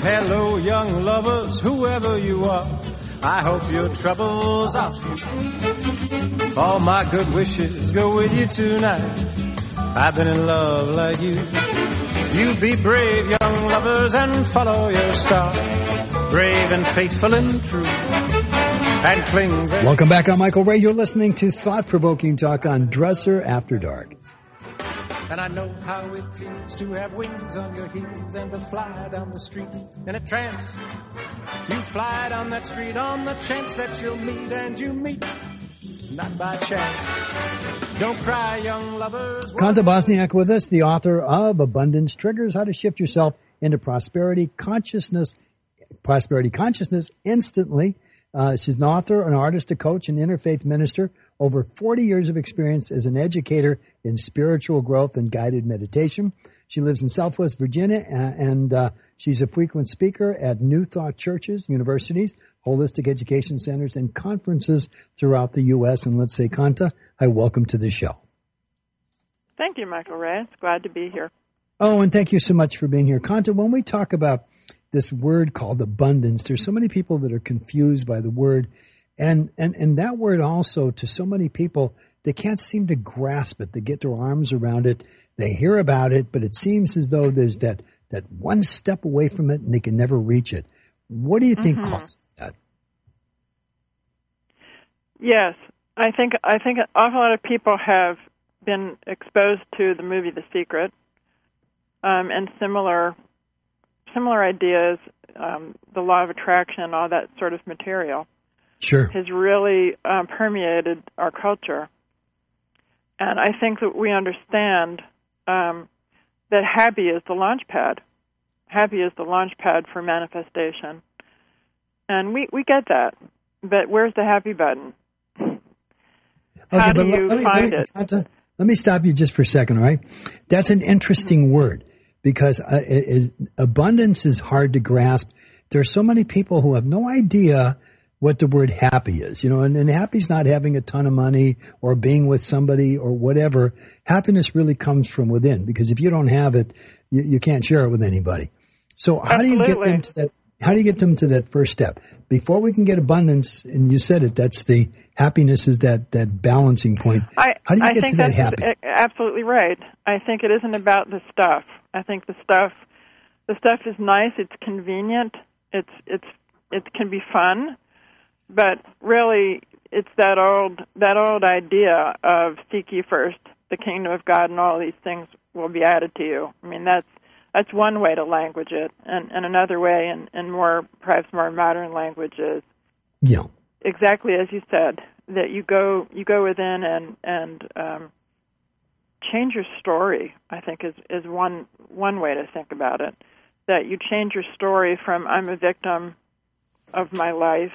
Hello, young lovers, whoever you are. I hope your troubles are few. All my good wishes go with you tonight. I've been in love like you. You be brave, young lovers, and follow your star. Brave and faithful and true. And cling. Welcome back. I'm Michael Ray. You're listening to Thought-Provoking Talk on Dresser After Dark. And I know how it feels to have wings on your heels and to fly down the street in a trance. You fly down that street on the chance that you'll meet, and you meet not by chance. Don't cry, young lovers. Kanta Bosniak with us, the author of Abundance Triggers, How to Shift Yourself into Prosperity Consciousness Instantly. She's an author, an artist, a coach, an interfaith minister, over 40 years of experience as an educator in spiritual growth and guided meditation. She lives in Southwest Virginia, and she's a frequent speaker at New Thought churches, universities, holistic education centers, and conferences throughout the U.S. And let's say, Kanta, hi, welcome to the show. Thank you, Michael Ray. It's glad to be here. Oh, and thank you so much for being here. Kanta, when we talk about this word called abundance, there's so many people that are confused by the word. And that word also, to so many people, they can't seem to grasp it. They get their arms around it. They hear about it, but it seems as though there's that one step away from it and they can never reach it. What do you think causes that? Yes, I think an awful lot of people have been exposed to the movie The Secret, and similar ideas, the law of attraction, all that sort of material. Sure. Has really permeated our culture. And I think that we understand that happy is the launch pad. Happy is the launch pad for manifestation. And we get that. But where's the happy button? How do you find it? Let me stop you just for a second, all right? That's an interesting word because abundance is hard to grasp. There are so many people who have no idea what the word happy is, and happy's not having a ton of money or being with somebody or whatever. Happiness really comes from within, because if you don't have it, you can't share it with anybody. So how do you get them to that? How do you get them to that first step? Before we can get abundance, and you said it, that's the happiness is that balancing point. How do you get to that happy? Absolutely right. I think it isn't about the stuff. I think the stuff is nice. It's convenient. It can be fun. But really, it's that old idea of seek ye first the kingdom of God, and all these things will be added to you. I mean, that's one way to language it, and another way, and perhaps more modern language is exactly as you said, that you go within and change your story. I think is one way to think about it. That you change your story from I'm a victim of my life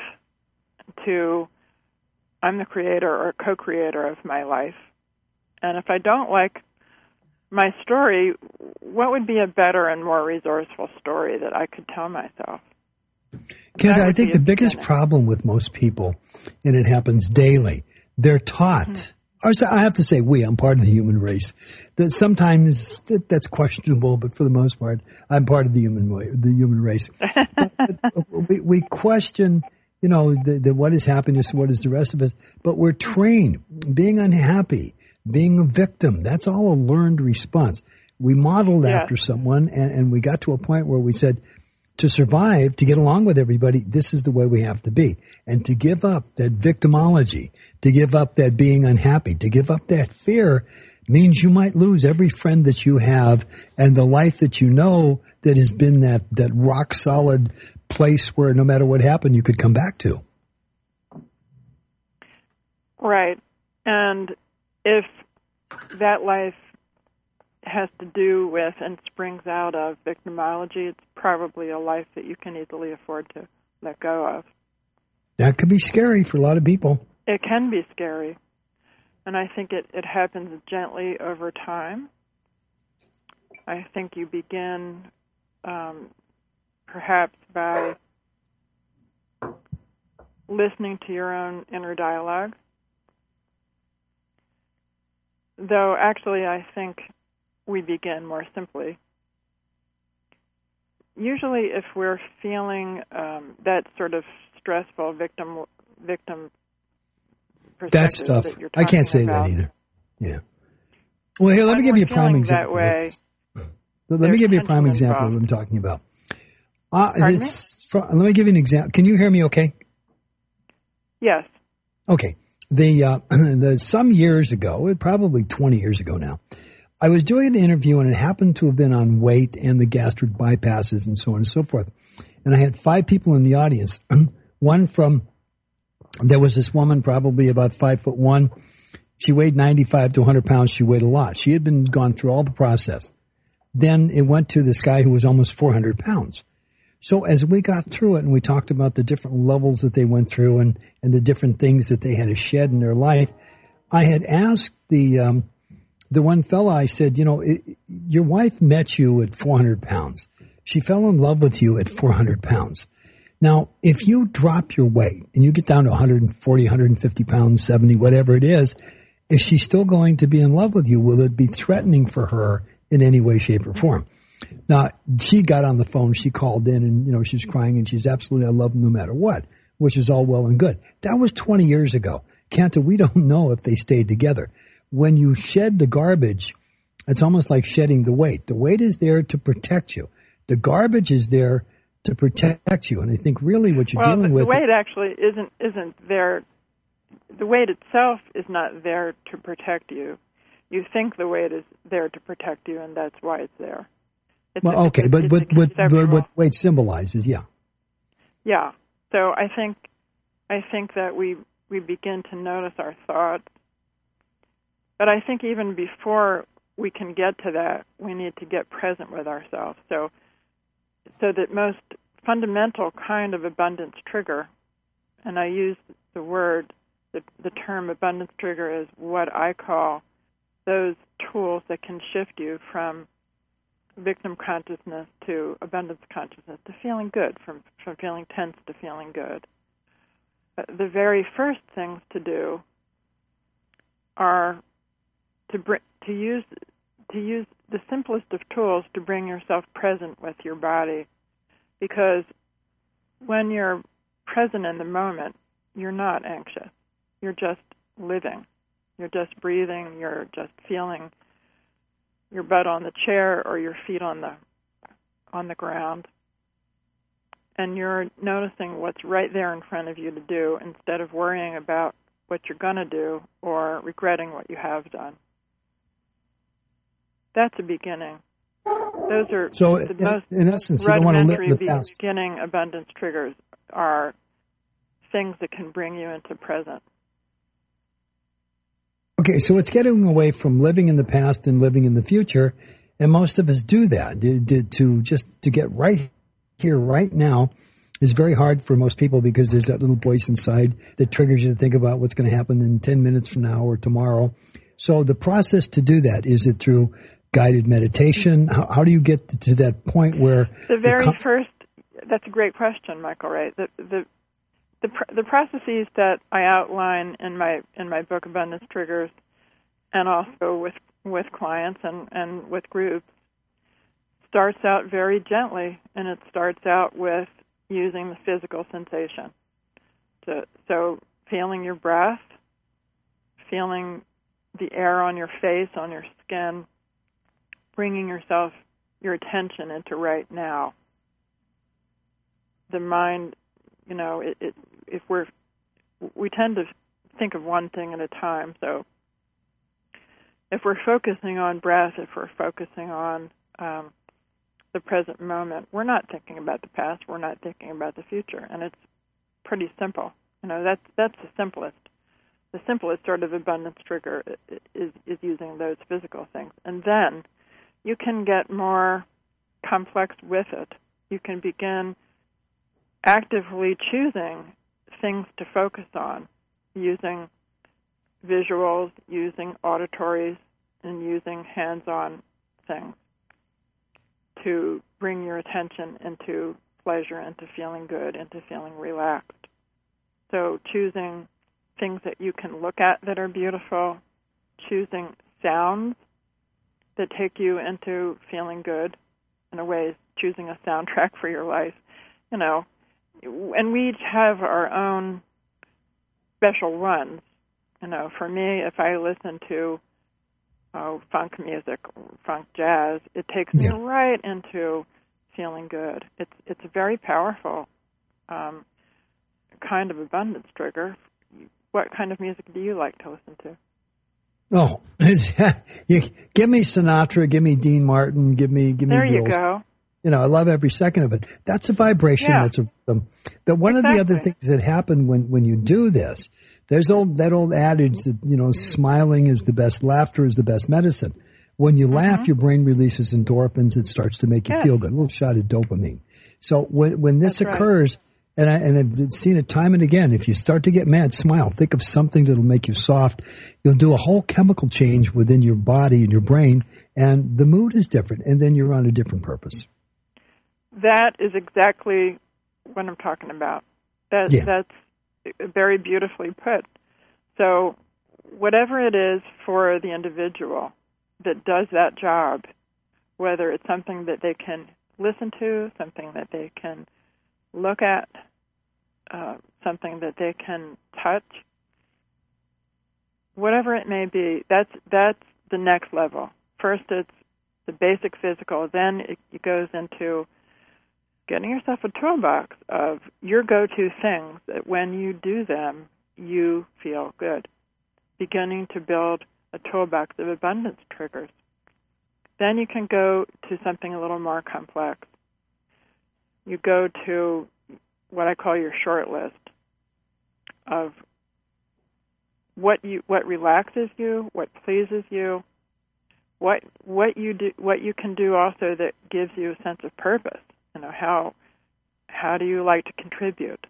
to I'm the creator or co-creator of my life. And if I don't like my story, what would be a better and more resourceful story that I could tell myself? Because I think the biggest problem with most people, and it happens daily, they're taught, or I have to say I'm part of the human race, that sometimes that's questionable, but for the most part, I'm part of the human race. But we question, the what is happiness, what is the rest of us, but we're trained. Being unhappy, being a victim, that's all a learned response. We modeled after someone, and we got to a point where we said, to survive, to get along with everybody, this is the way we have to be. And to give up that victimology, to give up that being unhappy, to give up that fear means you might lose every friend that you have and the life that you know that has been that rock solid place where no matter what happened, you could come back to. Right. And if that life has to do with and springs out of victimology, it's probably a life that you can easily afford to let go of. That could be scary for a lot of people. It can be scary. And I think it happens gently over time. I think you begin perhaps by listening to your own inner dialogue. Though actually I think we begin more simply. usually if we're feeling that sort of stressful victim perspective that stuff, that you're I can't say about, that either. Yeah. Well, here, let me give you a prime example. Let me give you a prime example of what I'm talking about. Pardon me? Let me give you an example. Can you hear me okay? Yes. Okay. Some years ago, probably 20 years ago now, I was doing an interview, and it happened to have been on weight and the gastric bypasses and so on and so forth. And I had 5 people in the audience. There was this woman, probably about 5'1". She weighed 95 to 100 pounds. She weighed a lot. She had gone through all the process. Then it went to this guy who was almost 400 pounds. So as we got through it and we talked about the different levels that they went through and the different things that they had to shed in their life, I had asked the one fella, I said, your wife met you at 400 pounds. She fell in love with you at 400 pounds. Now, if you drop your weight and you get down to 140, 150 pounds, 70, whatever it is she still going to be in love with you? Will it be threatening for her in any way, shape, or form? Now, she got on the phone, she called in, and, she's crying, and she's absolutely, I love him no matter what, which is all well and good. That was 20 years ago. Kanta, we don't know if they stayed together. When you shed the garbage, it's almost like shedding the weight. The weight is there to protect you. The garbage is there to protect you. And I think really what you're dealing with... the weight actually isn't there. The weight itself is not there to protect you. You think the weight is there to protect you, and that's why it's there. But what weight symbolizes, yeah. Yeah. So I think that we begin to notice our thoughts. But I think even before we can get to that, we need to get present with ourselves. So that most fundamental kind of abundance trigger, and I use the term abundance trigger is what I call those tools that can shift you from victim consciousness to abundance consciousness, to feeling good, from feeling tense to feeling good. The very first things to do are to use the simplest of tools to bring yourself present with your body, because when you're present in the moment, you're not anxious. You're just living. You're just breathing. You're just feeling your butt on the chair or your feet on the ground, and you're noticing what's right there in front of you to do instead of worrying about what you're going to do or regretting what you have done. That's a beginning. Those are the most in essence, you don't want to live in the past. Beginning abundance triggers are things that can bring you into present. Okay, so it's getting away from living in the past and living in the future, and most of us do that. To get right here, right now, is very hard for most people because there's that little voice inside that triggers you to think about what's going to happen in 10 minutes from now or tomorrow. So the process to do that, is it through guided meditation? How do you get to that point where... The very first, that's a great question, Michael, right? The processes that I outline in my book Abundance Triggers, and also with clients and with groups, starts out very gently, and it starts out with using the physical sensation. So feeling your breath, feeling the air on your face, on your skin, bringing your attention into right now. The mind, we tend to think of one thing at a time. So if we're focusing on breath, if we're focusing on the present moment, we're not thinking about the past, we're not thinking about the future, and it's pretty simple. That's the simplest. The simplest sort of abundance trigger is using those physical things. And then you can get more complex with it. You can begin actively choosing things to focus on, using visuals, using auditories, and using hands-on things to bring your attention into pleasure, into feeling good, into feeling relaxed. So choosing things that you can look at that are beautiful, choosing sounds that take you into feeling good in a ways choosing a soundtrack for your life, you know. And we each have our own special ones. You know, for me, if I listen to funk music or funk jazz, it takes me right into feeling good. It's a very powerful kind of abundance trigger. What kind of music do you like to listen to? Oh, give me Sinatra, give me Dean Martin, give me. There you go. You know, I love every second of it. That's a vibration. Yeah. That's a rhythm. That one of the other things that happen when you do this, there's that old adage that, you know, smiling is the best, laughter is the best medicine. When you laugh, your brain releases endorphins. It starts to make you feel good. A little shot of dopamine. So when this occurs, and I've seen it time and again, if you start to get mad, smile. Think of something that'll make you soft. You'll do a whole chemical change within your body and your brain, and the mood is different, and then you're on a different purpose. That is exactly what I'm talking about. That's very beautifully put. So whatever it is for the individual that does that job, whether it's something that they can listen to, something that they can look at, something that they can touch, whatever it may be, that's the next level. First, it's the basic physical. Then it goes into getting yourself a toolbox of your go-to things that when you do them, you feel good. Beginning to build a toolbox of abundance triggers. Then you can go to something a little more complex. You go to what I call your short list of what relaxes you, what pleases you, what you can do also that gives you a sense of purpose. You know, how do you like to contribute?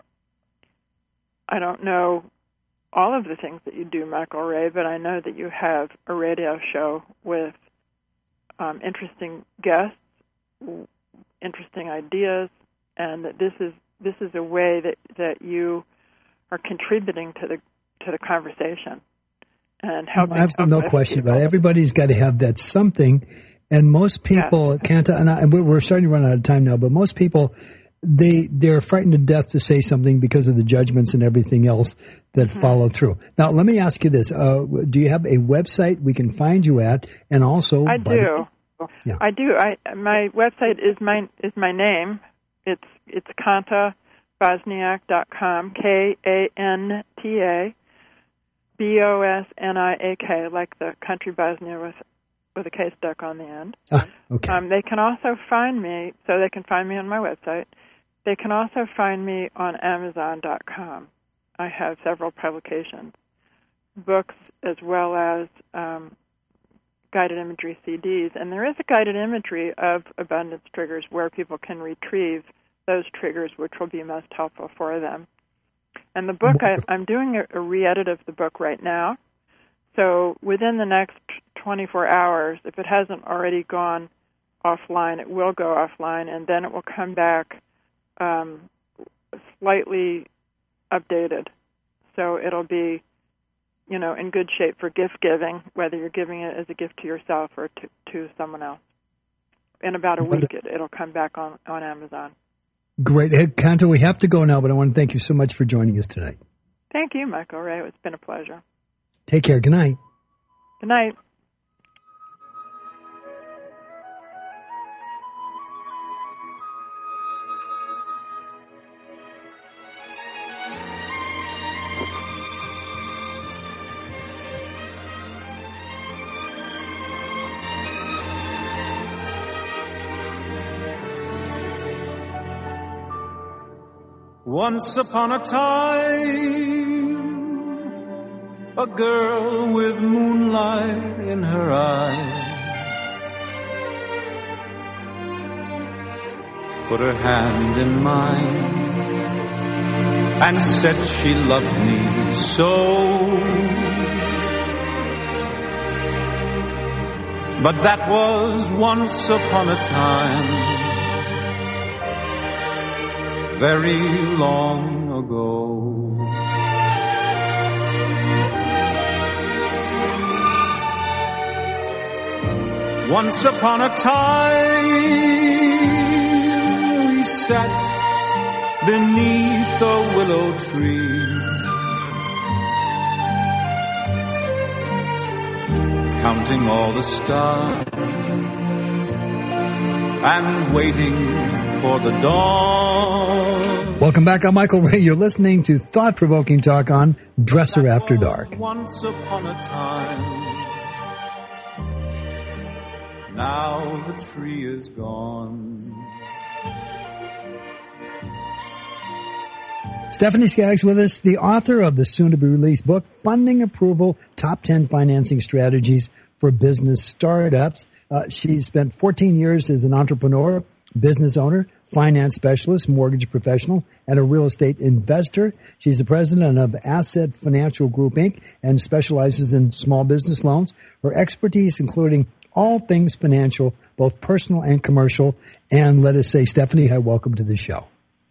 I don't know all of the things that you do, Michael Ray, but I know that you have a radio show with interesting guests, interesting ideas, and that this is a way that you are contributing to the conversation and helping. Absolutely, no question about it. Everybody's got to have that something, and most people can't. And we're starting to run out of time now, but most people they're frightened to death to say something because of the judgments and everything else that follow through. Now, let me ask you this: do you have a website we can find you at? And also, I do. I do. My website is my name. It's KantaBosniak.com. KANTA BOSNIAK, like the country Bosnia with a K stuck on the end. Okay. They can also find me, so they can find me on my website. They can also find me on Amazon.com. I have several publications, books, as well as guided imagery CDs. And there is a guided imagery of abundance triggers where people can retrieve those triggers, which will be most helpful for them. And the book, I'm doing a re-edit of the book right now. So within the next 24 hours, if it hasn't already gone offline, it will go offline, and then it will come back slightly updated. So it'll be, you know, in good shape for gift giving, whether you're giving it as a gift to yourself or to someone else. In about a week, it'll come back on Amazon. Great. Kanta, we have to go now, but I want to thank you so much for joining us tonight. Thank you, Michael Ray. It's been a pleasure. Take care. Good night. Good night. Once upon a time, a girl with moonlight in her eyes put her hand in mine and said she loved me so. But that was once upon a time, very long ago. Once upon a time, sat beneath a willow tree, counting all the stars and waiting for the dawn. Welcome back. I'm Michael Ray. You're listening to thought-provoking talk on Dresser After Dark. Once upon a time, now the tree is gone. Stephanie Skaggs with us, the author of the soon-to-be-released book, Funding Approval, Top 10 Financing Strategies for Business Startups. She's spent 14 years as an entrepreneur, business owner, finance specialist, mortgage professional, and a real estate investor. She's the president of Asset Financial Group, Inc., and specializes in small business loans. Her expertise including all things financial, both personal and commercial. And let us say, Stephanie, hi, welcome to the show.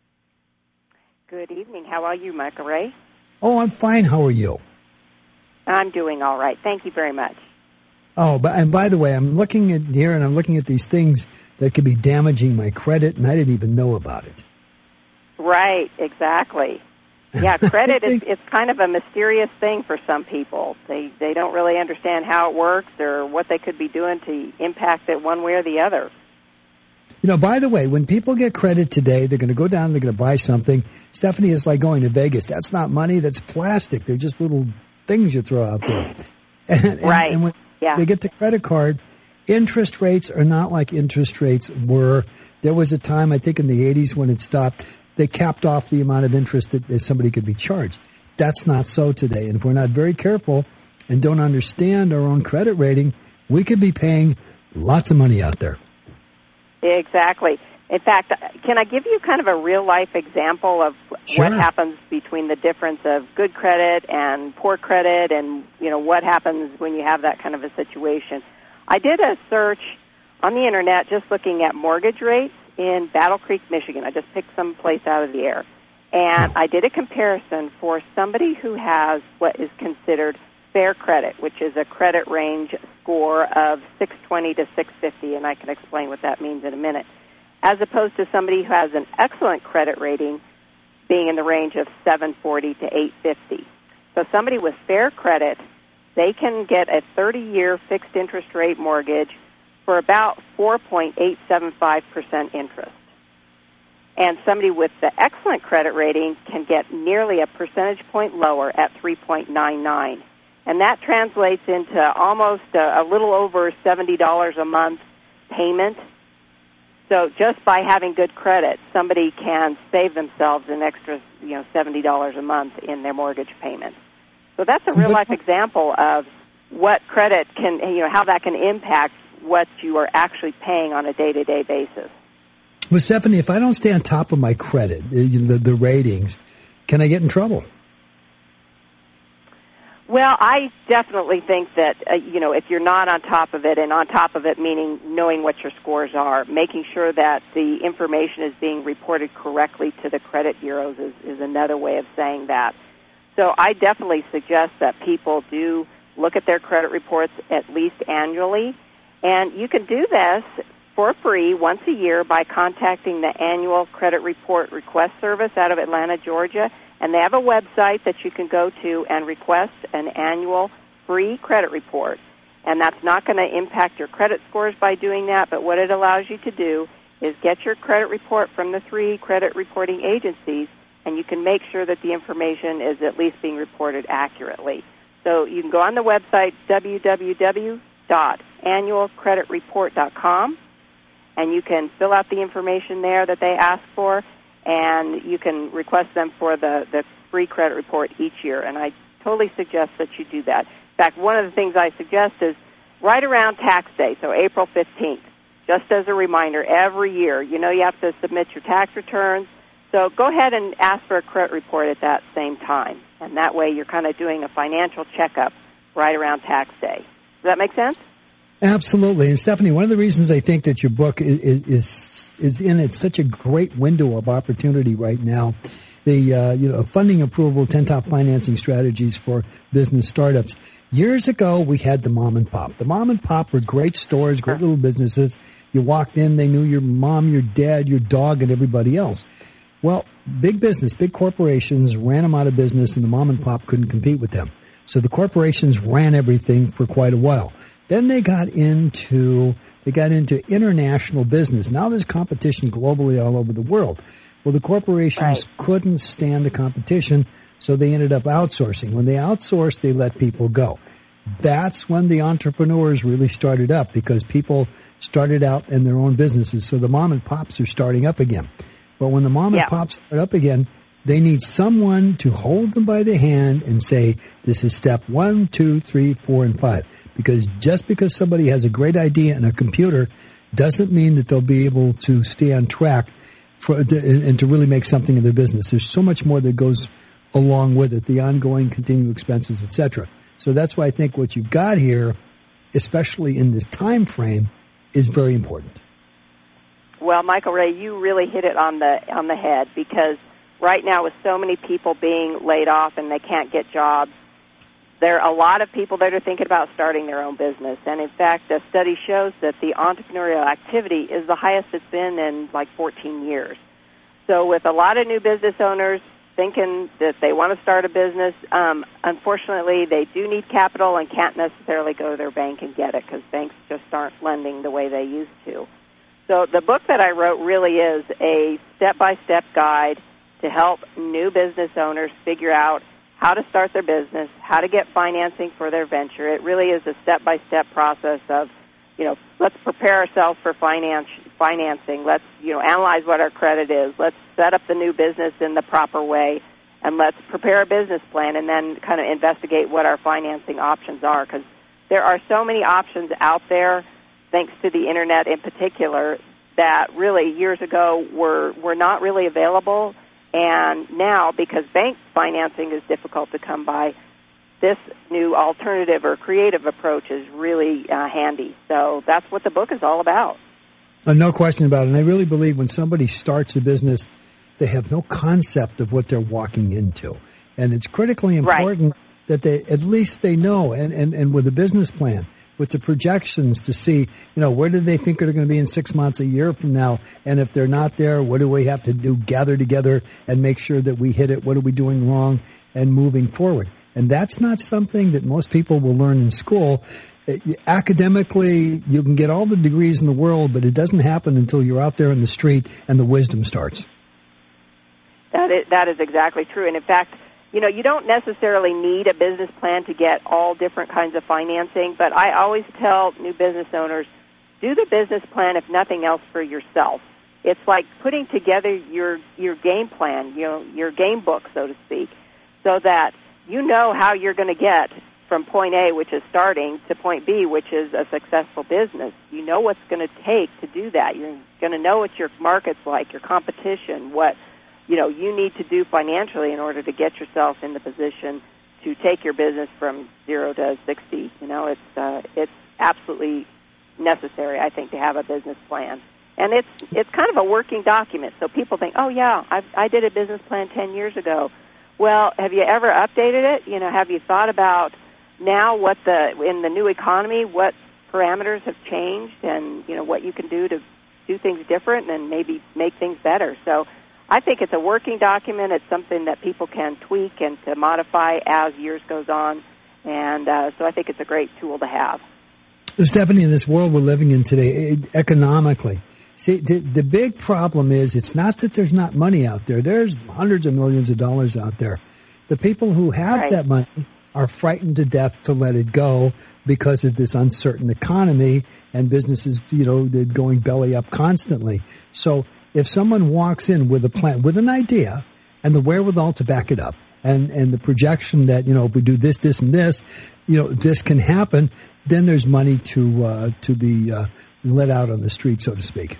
Good evening. How are you, Michael Ray? Oh, I'm fine. How are you? I'm doing all right. Thank you very much. Oh, and by the way, I'm looking at here and I'm looking at these things that could be damaging my credit, and I didn't even know about it. Right, exactly. Yeah, credit it's kind of a mysterious thing for some people. They don't really understand how it works or what they could be doing to impact it one way or the other. You know, by the way, when people get credit today, they're going to go down and they're going to buy something. Stephanie, is like going to Vegas. That's not money. That's plastic. They're just little things you throw out there. Right. And when they get the credit card, interest rates are not like interest rates were. There was a time, I think in the 80s when it stopped, they capped off the amount of interest that somebody could be charged. That's not so today. And if we're not very careful and don't understand our own credit rating, we could be paying lots of money out there. Exactly. In fact, can I give you kind of a real-life example of Sure. what happens between the difference of good credit and poor credit and, you know, what happens when you have that kind of a situation? I did a search on the Internet just looking at mortgage rates in Battle Creek, Michigan. I just picked some place out of the air. And I did a comparison for somebody who has what is considered fair credit, which is a credit range score of 620 to 650, and I can explain what that means in a minute, as opposed to somebody who has an excellent credit rating being in the range of 740 to 850. So somebody with fair credit, they can get a 30-year fixed interest rate mortgage for about 4.875% interest. And somebody with the excellent credit rating can get nearly a percentage point lower at 3.99. And that translates into almost a little over $70 a month payment. So just by having good credit, somebody can save themselves an extra, $70 a month in their mortgage payment. So that's a real-life example of what credit can, how that can impact what you are actually paying on a day-to-day basis. Well, Stephanie, if I don't stay on top of my credit, the ratings, can I get in trouble? Well, I definitely think that, if you're not on top of it, and on top of it meaning knowing what your scores are, making sure that the information is being reported correctly to the credit bureaus is another way of saying that. So I definitely suggest that people do look at their credit reports at least annually. And you can do this for free once a year by contacting the Annual Credit Report Request Service out of Atlanta, Georgia. And they have a website that you can go to and request an annual free credit report. And that's not going to impact your credit scores by doing that, but what it allows you to do is get your credit report from the 3 credit reporting agencies, and you can make sure that the information is at least being reported accurately. So you can go on the website, www.annualcreditreport.com, and you can fill out the information there that they ask for, and you can request them for the free credit report each year. And I totally suggest that you do that. In fact, one of the things I suggest is right around tax day, so April 15th, just as a reminder, every year, you have to submit your tax returns. So go ahead and ask for a credit report at that same time. And that way you're kind of doing a financial checkup right around tax day. Does that make sense? Absolutely. And Stephanie, one of the reasons I think that your book is in it such a great window of opportunity right now, the funding approval, 10 top financing strategies for business startups. Years ago, we had the mom and pop. The mom and pop were great stores, great little businesses. You walked in, they knew your mom, your dad, your dog, and everybody else. Well, big business, big corporations ran them out of business, and the mom and pop couldn't compete with them. So the corporations ran everything for quite a while. Then they got into international business. Now there's competition globally all over the world. Well, the corporations couldn't stand the competition, so they ended up outsourcing. When they outsourced, they let people go. That's when the entrepreneurs really started up, because people started out in their own businesses. So the mom and pops are starting up again. But when the mom and pops start up again, they need someone to hold them by the hand and say, this is step 1, 2, 3, 4, and 5. Because just because somebody has a great idea and a computer doesn't mean that they'll be able to stay on track and to really make something of their business. There's so much more that goes along with it, the ongoing continued expenses, etc. So that's why I think what you've got here, especially in this time frame, is very important. Well, Michael Ray, you really hit it on the head, because right now with so many people being laid off and they can't get jobs, there are a lot of people that are thinking about starting their own business. And in fact, a study shows that the entrepreneurial activity is the highest it's been in like 14 years. So with a lot of new business owners thinking that they want to start a business, unfortunately, they do need capital and can't necessarily go to their bank and get it, because banks just aren't lending the way they used to. So the book that I wrote really is a step-by-step guide to help new business owners figure out how to start their business, how to get financing for their venture. It really is a step-by-step process of, let's prepare ourselves for financing. Let's, analyze what our credit is. Let's set up the new business in the proper way, and let's prepare a business plan, and then kind of investigate what our financing options are, because there are so many options out there, thanks to the Internet in particular, that really years ago were not really available. And now, because bank financing is difficult to come by, this new alternative or creative approach is really handy. So that's what the book is all about. No question about it. And I really believe when somebody starts a business, they have no concept of what they're walking into. And it's critically important that at least they know, and with a business plan, with the projections to see, where do they think they're going to be in 6 months, a year from now? And if they're not there, what do we have to do? Gather together and make sure that we hit it. What are we doing wrong? And moving forward. And that's not something that most people will learn in school. Academically, you can get all the degrees in the world, but it doesn't happen until you're out there in the street and the wisdom starts. That is exactly true. And in fact, you don't necessarily need a business plan to get all different kinds of financing, but I always tell new business owners, do the business plan, if nothing else, for yourself. It's like putting together your game plan, your game book, so to speak, so that you know how you're going to get from point A, which is starting, to point B, which is a successful business. You know what's going to take to do that. You're going to know what your market's like, your competition, what you need to do financially in order to get yourself in the position to take your business from 0 to 60. It's absolutely necessary, I think, to have a business plan. And it's kind of a working document. So people think, oh, yeah, I did a business plan 10 years ago. Well, have you ever updated it? Have you thought about now in the new economy, what parameters have changed, and, what you can do to do things different and maybe make things better. So I think it's a working document. It's something that people can tweak and to modify as years goes on. And so I think it's a great tool to have. Stephanie, in this world we're living in today, economically, see, the big problem is it's not that there's not money out there. There's hundreds of millions of dollars out there. The people who have that money are frightened to death to let it go because of this uncertain economy and businesses, going belly up constantly. So if someone walks in with a plan, with an idea, and the wherewithal to back it up, and the projection that, if we do this, this, and this, this can happen, then there's money to be let out on the street, so to speak.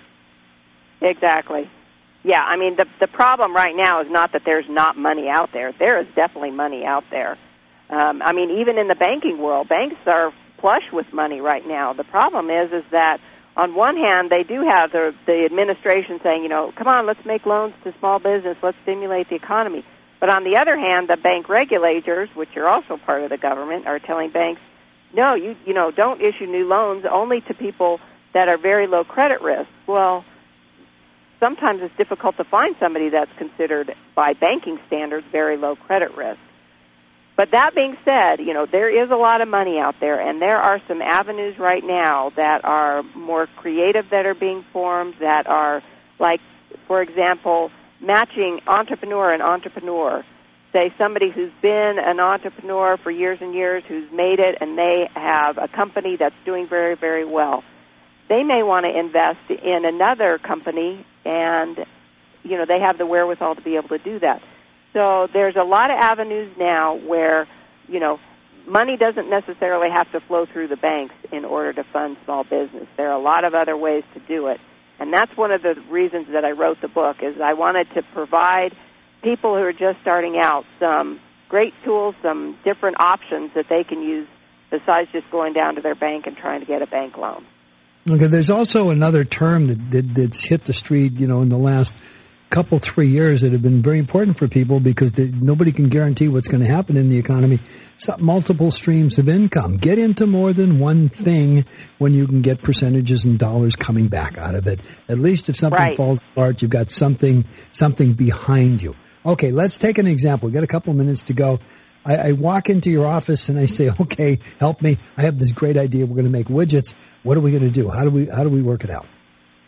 Exactly. Yeah, I mean, the problem right now is not that there's not money out there. There is definitely money out there. I mean, even in the banking world, banks are flush with money right now. The problem is that on one hand, they do have the administration saying, come on, let's make loans to small business, let's stimulate the economy. But on the other hand, the bank regulators, which are also part of the government, are telling banks, no, you don't issue new loans only to people that are very low credit risk. Well, sometimes it's difficult to find somebody that's considered by banking standards very low credit risk. But that being said, there is a lot of money out there, and there are some avenues right now that are more creative that are being formed, that are like, for example, matching entrepreneur and entrepreneur. Say somebody who's been an entrepreneur for years and years, who's made it, and they have a company that's doing very, very well. They may want to invest in another company, and, they have the wherewithal to be able to do that. So there's a lot of avenues now where, money doesn't necessarily have to flow through the banks in order to fund small business. There are a lot of other ways to do it. And that's one of the reasons that I wrote the book, is I wanted to provide people who are just starting out some great tools, some different options that they can use besides just going down to their bank and trying to get a bank loan. Okay, there's also another term that's hit the street, in the last couple, 3 years that have been very important for people because nobody can guarantee what's going to happen in the economy. So multiple streams of income. Get into more than one thing when you can get percentages and dollars coming back out of it. At least if something falls apart, you've got something behind you. Okay, let's take an example. We've got a couple minutes to go. I walk into your office and I say, okay, help me. I have this great idea. We're going to make widgets. What are we going to do? How do we work it out?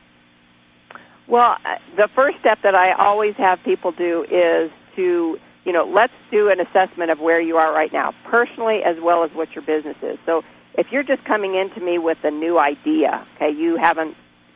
Well, the first step that I always have people do is to, let's do an assessment of where you are right now, personally as well as what your business is. So if you're just coming into me with a new idea, okay, you haven't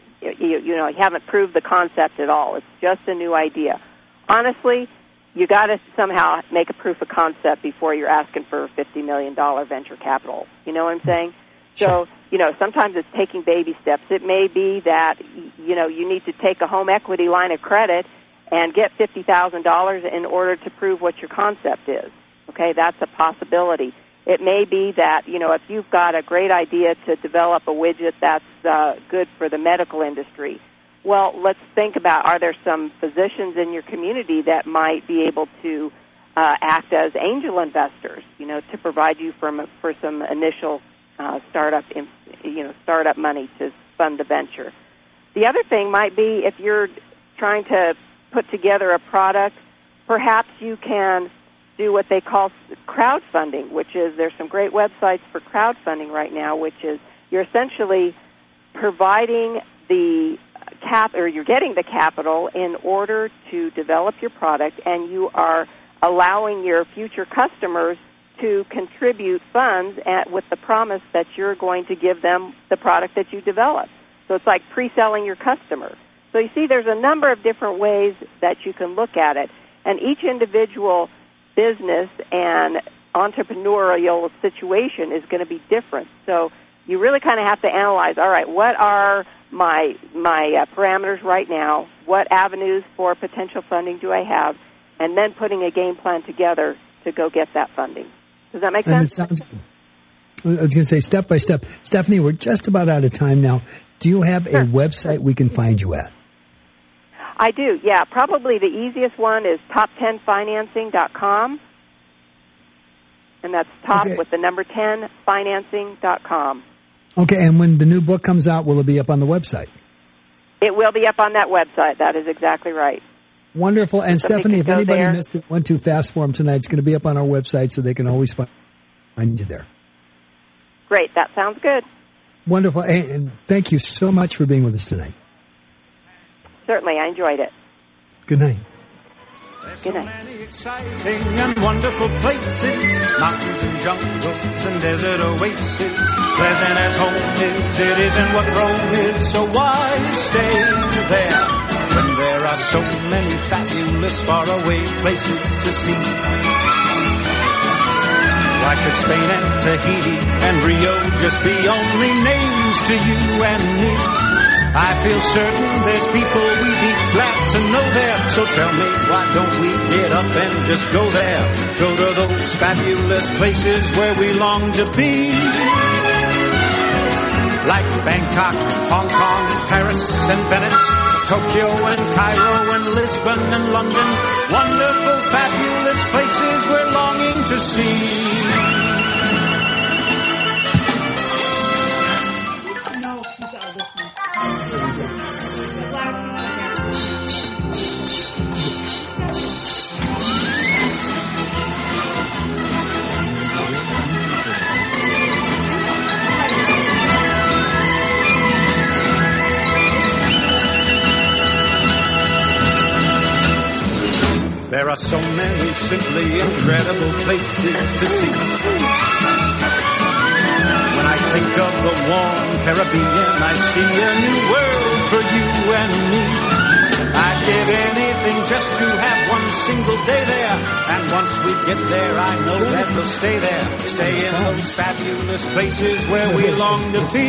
proved the concept at all. It's just a new idea. Honestly, you got to somehow make a proof of concept before you're asking for $50 million venture capital. You know what I'm saying? Sure. So, sometimes it's taking baby steps. It may be that, you need to take a home equity line of credit and get $50,000 in order to prove what your concept is. Okay, that's a possibility. It may be that, if you've got a great idea to develop a widget that's good for the medical industry, well, let's think about, are there some physicians in your community that might be able to act as angel investors, to provide you for some initial startup money to fund the venture. The other thing might be if you're trying to put together a product, perhaps you can do what they call crowdfunding, which is there's some great websites for crowdfunding right now, which is you're essentially providing the you're getting the capital in order to develop your product, and you are allowing your future customers to contribute funds with the promise that you're going to give them the product that you develop. So it's like pre-selling your customer. So you see, there's a number of different ways that you can look at it, and each individual business and entrepreneurial situation is going to be different. So you really kind of have to analyze, all right, what are my parameters right now? What avenues for potential funding do I have? And then putting a game plan together to go get that funding. Does that make sense? And it sounds, I was going to say step by step. Stephanie, we're just about out of time now. Do you have a website we can find you at? I do, yeah. Probably the easiest one is top10financing.com. And that's top with the number 10financing.com. Okay, and when the new book comes out, will it be up on the website? It will be up on that website. That is exactly right. Wonderful. And Stephanie, if anybody missed it, went too fast for them tonight, it's going to be up on our website so they can always find you there. Great. That sounds good. Wonderful. And thank you so much for being with us tonight. Certainly. I enjoyed it. Good night. There's so many exciting and wonderful places, mountains and jungles and desert oases. Pleasant as home is, it isn't what Rome is, so why stay there when there are so many fabulous faraway places to see? Why should Spain and Tahiti and Rio just be only names to you and me? I feel certain there's people we'd be glad to know there. So tell me, why don't we get up and just go there? Go to those fabulous places where we long to be. Like Bangkok, Hong Kong, Paris and Venice, Tokyo and Cairo and Lisbon and London. Wonderful, fabulous places we're longing to see. No, she's listening. are so many simply incredible places to see. When I think of the warm Caribbean, I see a new world for you and me. I'd give anything just to have one single day there. And once we get there, I know that we'll stay there. Stay in those fabulous places where we long to be.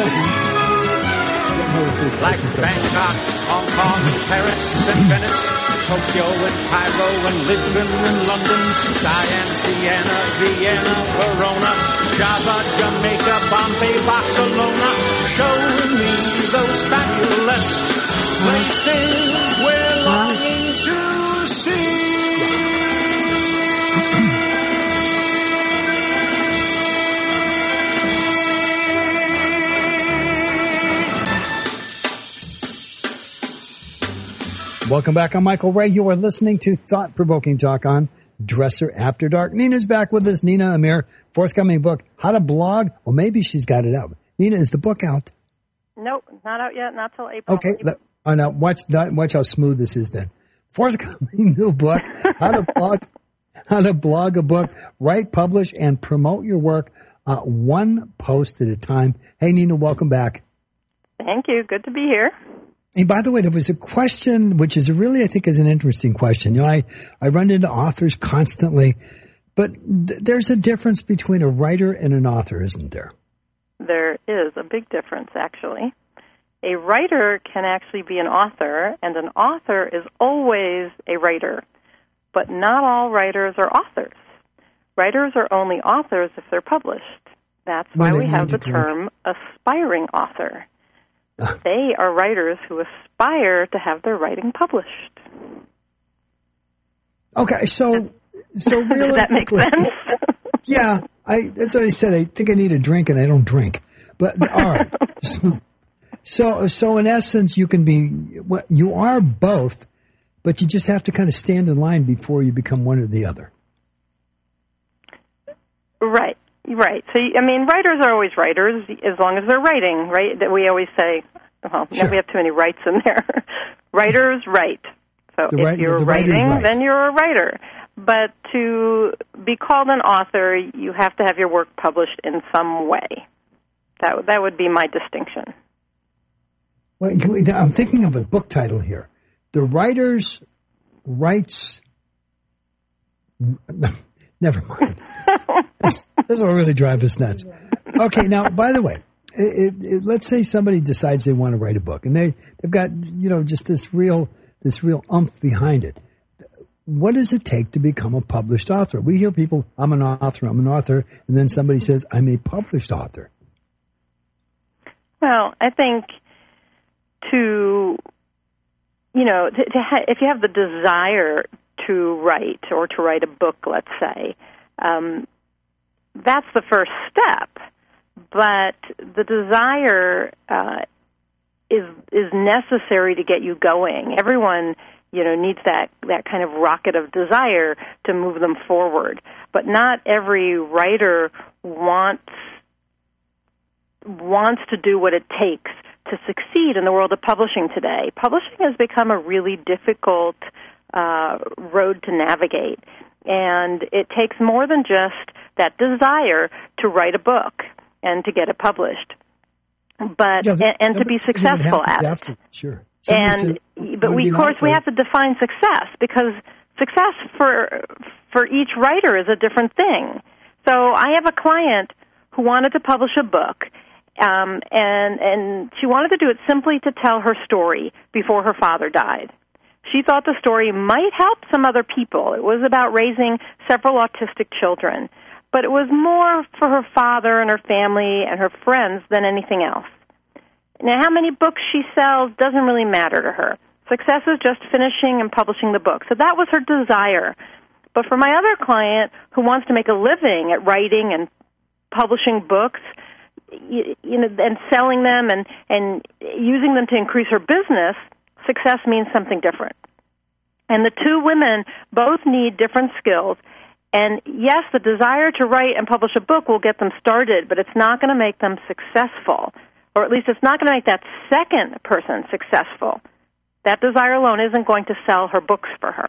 Like Bangkok, Hong Kong, Paris and Venice, Tokyo and Cairo and Lisbon and London, Siam, Siena, Vienna, Verona, Java, Jamaica, Bombay, Barcelona. Show me those fabulous places we're longing to see. Welcome back. I'm Michael Ray. You are listening to Thought-Provoking Talk on Dresser After Dark. Nina's back with us. Nina Amir, forthcoming book, How to Blog. Well, maybe she's got it out. Nina, is the book out? Nope, not out yet. Not till April. Okay. Now watch how smooth this is then. Forthcoming new book, How to Blog a Book, Write, Publish, and Promote Your Work, one post at a time. Hey, Nina, welcome back. Thank you. Good to be here. And by the way, there was a question, which is really, I think, is an interesting question. You know, I run into authors constantly, but there's a difference between a writer and an author, isn't there? There is a big difference, actually. A writer can actually be an author, and an author is always a writer. But not all writers are authors. Writers are only authors if they're published. That's why we have the term aspiring author. They are writers who aspire to have their writing published. Okay, so realistically, does that make sense? Yeah, that's what I said. I think I need a drink, and I don't drink. But all right, so in essence, you are both, but you just have to kind of stand in line before you become one or the other. Right. Right. So, I mean, writers are always writers as long as they're writing, right? That we always say, well, sure. We have too many rights in there. Writers write. So if you're writing, then you're a writer. But to be called an author, you have to have your work published in some way. That would be my distinction. Well, I'm thinking of a book title here. The writer's rights... Never mind. This will really drive us nuts. Okay, now, by the way, let's say somebody decides they want to write a book, and they've got, just this real oomph behind it. What does it take to become a published author? We hear people, I'm an author, and then somebody says, I'm a published author. Well, I think if you have the desire to write or to write a book, let's say, that's the first step. But the desire is necessary to get you going. Everyone, needs that kind of rocket of desire to move them forward. But not every writer wants to do what it takes to succeed in the world of publishing today. Publishing has become a really difficult road to navigate, and it takes more than just that desire to write a book and to get it published, but and to be successful at it. Sure. But we have to define success, because success for each writer is a different thing. So I have a client who wanted to publish a book, and she wanted to do it simply to tell her story before her father died. She thought the story might help some other people. It was about raising several autistic children, but it was more for her father and her family and her friends than anything else. Now, how many books she sells doesn't really matter to her. Success is just finishing and publishing the book. So that was her desire. But for my other client who wants to make a living at writing and publishing books, and selling them and using them to increase her business, success means something different. And the two women both need different skills. And yes, the desire to write and publish a book will get them started, but it's not going to make them successful. Or at least it's not going to make that second person successful. That desire alone isn't going to sell her books for her.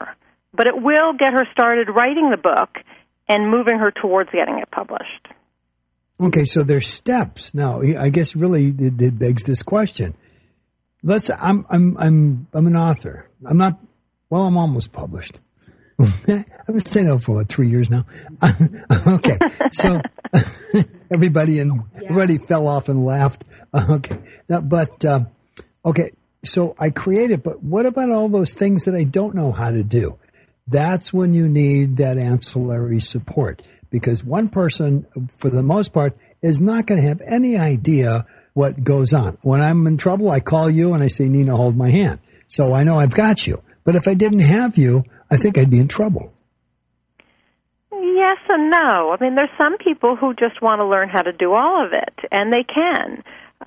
But it will get her started writing the book and moving her towards getting it published. Okay, so there's steps. Now, I guess really it begs this question. I'm an author. I'm almost published. I've been saying that for 3 years now. Okay, so everybody fell off and laughed. Okay, okay, so I created, but what about all those things that I don't know how to do? That's when you need that ancillary support, because one person, for the most part, is not going to have any idea what goes on. When I'm in trouble, I call you and I say, Nina, hold my hand. So I know I've got you. But if I didn't have you, I think I'd be in trouble. Yes and no. I mean, there's some people who just want to learn how to do all of it, and they can.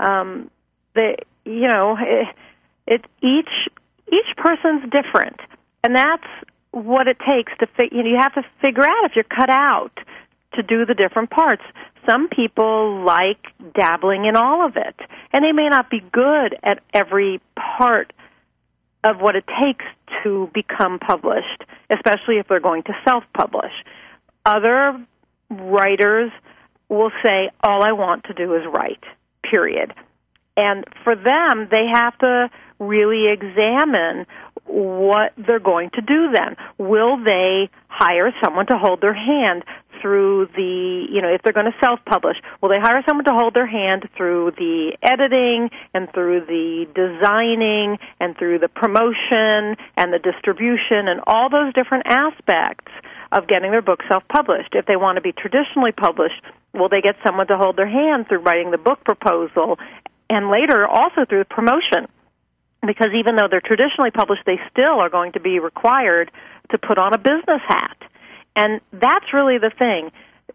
Each person's different, and that's what it takes to you have to figure out if you're cut out to do the different parts. Some people like dabbling in all of it, and they may not be good at every part of what it takes to become published, especially if they're going to self-publish. Other writers will say, all I want to do is write, period. And for them, they have to really examine what they're going to do then. Will they hire someone to hold their hand through if they're going to self-publish, will they hire someone to hold their hand through the editing and through the designing and through the promotion and the distribution and all those different aspects of getting their book self-published? If they want to be traditionally published, will they get someone to hold their hand through writing the book proposal and later also through the promotion? Because even though they're traditionally published, they still are going to be required to put on a business hat. And that's really the thing.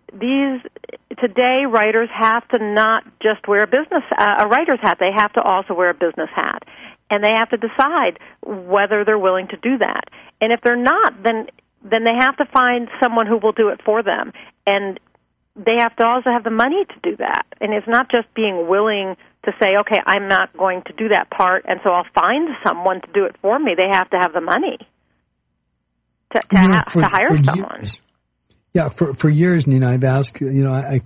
Today, writers have to not just wear a writer's hat. They have to also wear a business hat. And they have to decide whether they're willing to do that. And if they're not, then they have to find someone who will do it for them. And they have to also have the money to do that. And it's not just being willing to say, okay, I'm not going to do that part, and so I'll find someone to do it for me. They have to have the money to hire someone. Years, yeah, for years, Nina, I've asked. I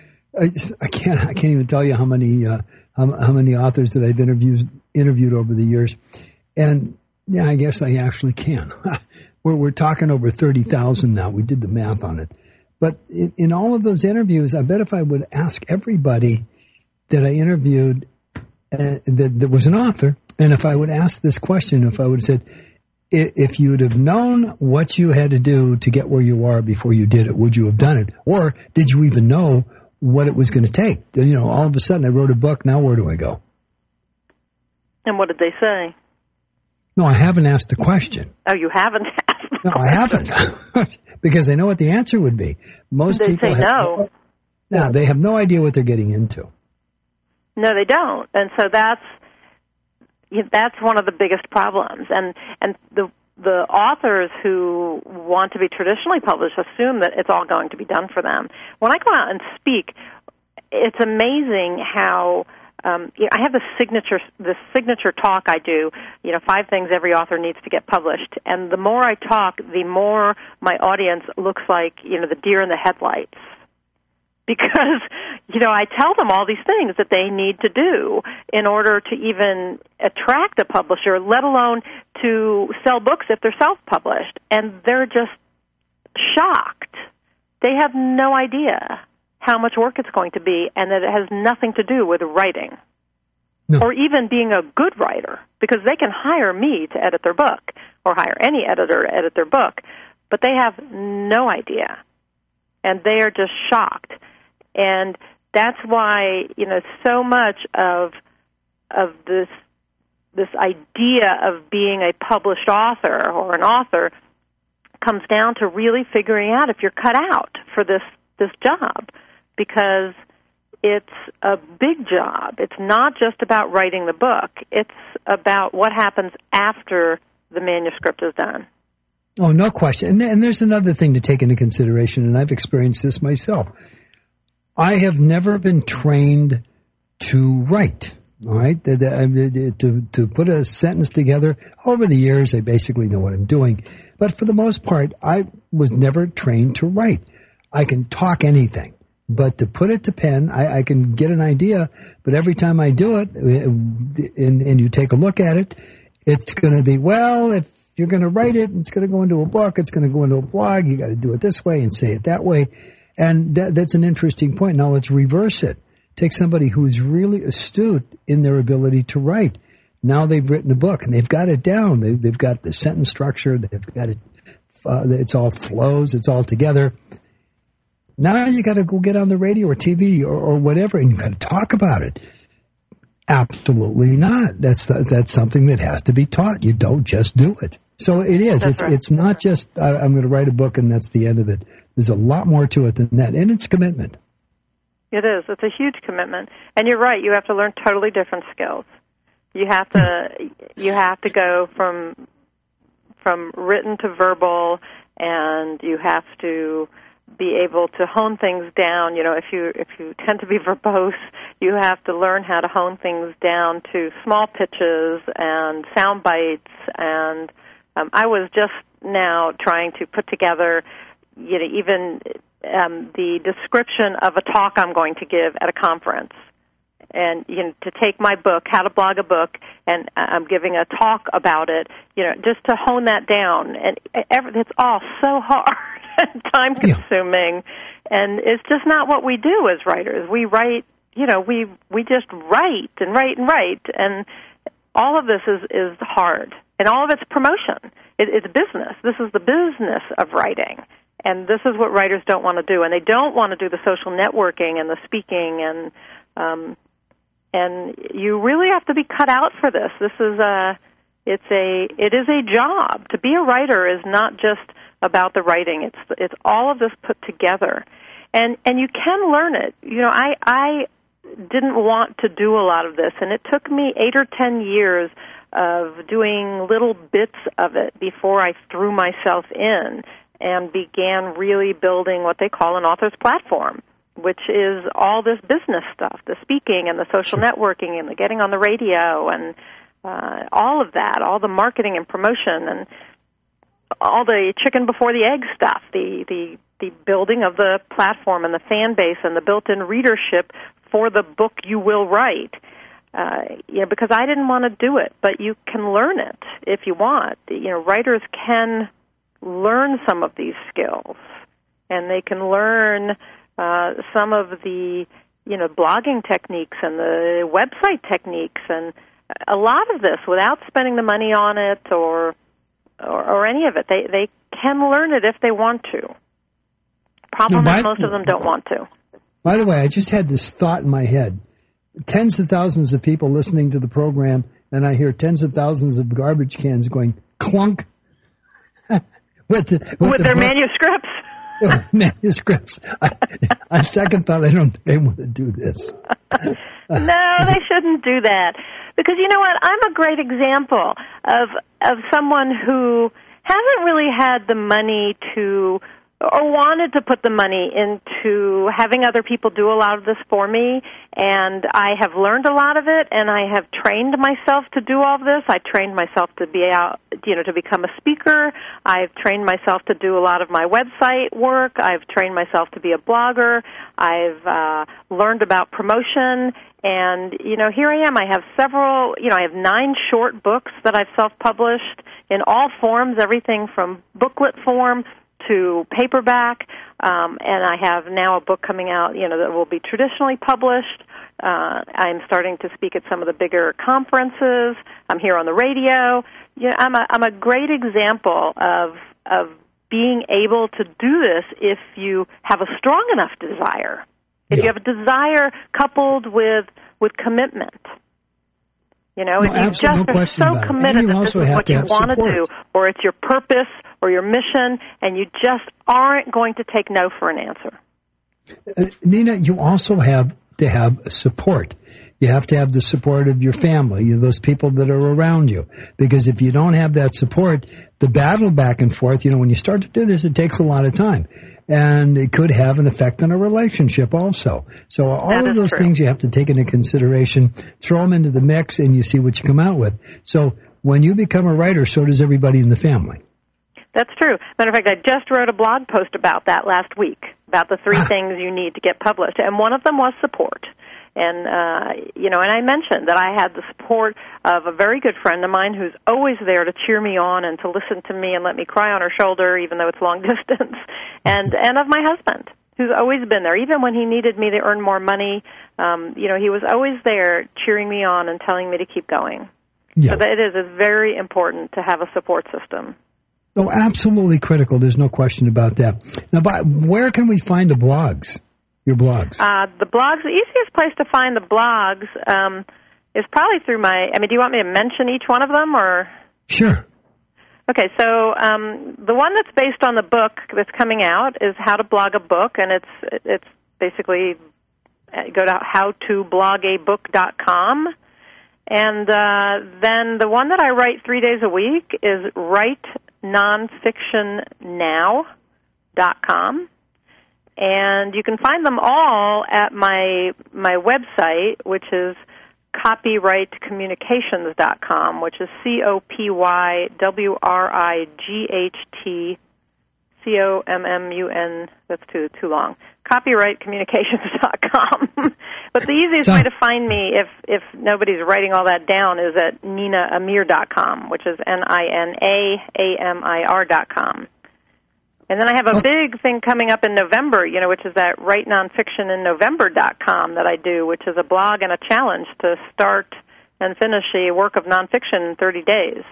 can't even tell you how many authors that I've interviewed over the years, and yeah, I guess I actually can. We're talking over 30,000 now. We did the math on it, but in all of those interviews, I bet if I would ask everybody that I interviewed that was an author, and if I would ask this question, if I would have said, if you would have known what you had to do to get where you are before you did it, would you have done it? Or did you even know what it was going to take? All of a sudden I wrote a book, now where do I go? And what did they say? No, I haven't asked the question. Oh, you haven't asked the question? No, I haven't. Because I know what the answer would be. Most people say no. No, they have no idea what they're getting into. No, they don't. And so that's one of the biggest problems. And the authors who want to be traditionally published assume that it's all going to be done for them. When I go out and speak, it's amazing how I have this signature talk I do, 5 things every author needs to get published. And the more I talk, the more my audience looks like, the deer in the headlights. Because, I tell them all these things that they need to do in order to even attract a publisher, let alone to sell books if they're self-published. And they're just shocked. They have no idea how much work it's going to be and that it has nothing to do with writing. No. Or even being a good writer, because they can hire me to edit their book or hire any editor to edit their book, but they have no idea. And they are just shocked. And that's why, so much of this idea of being a published author or an author comes down to really figuring out if you're cut out for this job, because it's a big job. It's not just about writing the book. It's about what happens after the manuscript is done. Oh, no question. And there's another thing to take into consideration, and I've experienced this myself. I have never been trained to write, all right? To put a sentence together. Over the years, I basically know what I'm doing. But for the most part, I was never trained to write. I can talk anything, but to put it to pen, I can get an idea, but every time I do it, and you take a look at it, it's going to be, well, if you're going to write it, it's going to go into a book, it's going to go into a blog, you got to do it this way and say it that way. And that's an interesting point. Now let's reverse it. Take somebody who's really astute in their ability to write. Now they've written a book and they've got it down. They've got the sentence structure. They've got it. It's all flows. It's all together. Now you got to go get on the radio or TV or whatever, and you got to talk about it. Absolutely not. That's something that has to be taught. You don't just do it. So it is. It's not just I'm going to write a book and that's the end of it. There's a lot more to it than that, and it's commitment. It is. It's a huge commitment, and you're right. You have to learn totally different skills. You have to go from written to verbal, and you have to be able to hone things down. You know, if you tend to be verbose, you have to learn how to hone things down to small pitches and sound bites. And I was just now trying to put together, you know, even the description of a talk I'm going to give at a conference. And, you know, to take my book, How to Blog a Book, and I'm giving a talk about it, you know, just to hone that down. And it's all so hard and time-consuming. Yeah. And it's just not what we do as writers. We write, you know, we just write and write and write. And all of this is hard. And all of it's promotion. It's business. This is the business of writing. And this is what writers don't want to do. And they don't want to do the social networking and the speaking and you really have to be cut out for this. It is a job. To be a writer is not just about the writing. It's all of this put together. And you can learn it. You know, I didn't want to do a lot of this, and it took me 8 or 10 years of doing little bits of it before I threw myself in and began really building what they call an author's platform, which is all this business stuff, the speaking and the social networking and the getting on the radio and all of that, all the marketing and promotion and all the chicken before the egg stuff, the building of the platform and the fan base and the built-in readership for the book you will write. You know, because I didn't want to do it, but you can learn it if you want. You know, writers can learn some of these skills, and they can learn some of the, you know, blogging techniques and the website techniques and a lot of this without spending the money on it or any of it. They can learn it if they want to. Problem is most of them don't want to. By the way, I just had this thought in my head. Tens of thousands of people listening to the program, and I hear tens of thousands of garbage cans going clunk with their manuscripts. Manuscripts. On second thought, I don't think they want to do this. No, they shouldn't do that. Because you know what? I'm a great example of someone who hasn't really had the money to or wanted to put the money into having other people do a lot of this for me, and I have learned a lot of it, and I have trained myself to do all of this. I trained myself to be out, you know, to become a speaker. I've trained myself to do a lot of my website work. I've trained myself to be a blogger. I've learned about promotion, and, you know, here I am. I have several, you know, I have 9 short books that I've self-published in all forms, everything from booklet form to paperback, and I have now a book coming out, you know, that will be traditionally published. I'm starting to speak at some of the bigger conferences. I'm here on the radio. You know, I'm a great example of being able to do this if you have a strong enough desire. If you have a desire coupled with commitment. You know, if you just are so committed that this is what you want to do, or it's your purpose or your mission, and you just aren't going to take no for an answer. Nina, you also have to have support. You have to have the support of your family, those people that are around you. Because if you don't have that support, the battle back and forth, you know, when you start to do this, it takes a lot of time. And it could have an effect on a relationship also. So all of those things you have to take into consideration, throw them into the mix, and you see what you come out with. So when you become a writer, so does everybody in the family. That's true. Matter of fact, I just wrote a blog post about that last week, about the 3 things you need to get published, and one of them was support. And, and I mentioned that I had the support of a very good friend of mine who's always there to cheer me on and to listen to me and let me cry on her shoulder, even though it's long distance, and of my husband, who's always been there. Even when he needed me to earn more money, he was always there cheering me on and telling me to keep going. Yeah. So that it's very important to have a support system. Oh, absolutely critical. There's no question about that. Now, where can we find the blogs, your blogs? The easiest place to find the blogs is probably through do you want me to mention each one of them, or? Sure. Okay, so the one that's based on the book that's coming out is How to Blog a Book, and it's basically go to howtoblogAbook.com. And then the one that I write 3 days a week is writenonfictionnow.com. And you can find them all at my website, which is copyrightcommunications.com, which is COPYWRIGHTCOMMUN. That's too long. Copyrightcommunications.com. But the easiest way to find me, if nobody's writing all that down, is at NinaAmir.com, which is NinaAmir.com. And then I have a big thing coming up in November, which is that WriteNonfictionInNovember.com that I do, which is a blog and a challenge to start and finish a work of nonfiction in 30 days.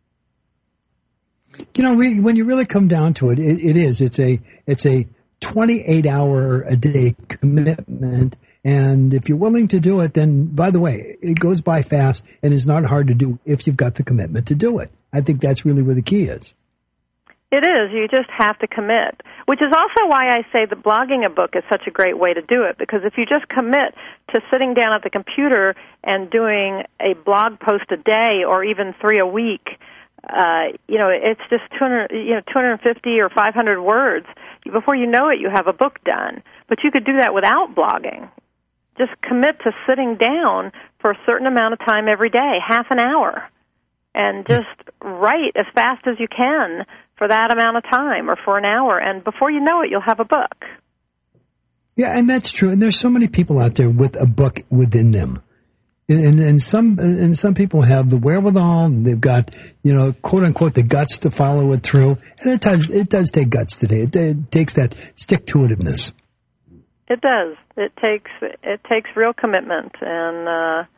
When you really come down to it, it's a 28-hour-a-day commitment. And if you're willing to do it, then, by the way, it goes by fast and is not hard to do if you've got the commitment to do it. I think that's really where the key is. It is. You just have to commit, which is also why I say that blogging a book is such a great way to do it, because if you just commit to sitting down at the computer and doing a blog post a day or even 3 a week, it's just 250 or 500 words. Before you know it, you have a book done. But you could do that without blogging. Just commit to sitting down for a certain amount of time every day, half an hour, and just write as fast as you can for that amount of time or for an hour. And before you know it, you'll have a book. Yeah, and that's true. And there's so many people out there with a book within them. And some people have the wherewithal, and they've got, quote unquote, the guts to follow it through. And it does take guts today. It takes that stick-to-itiveness. It does. It takes real commitment. And,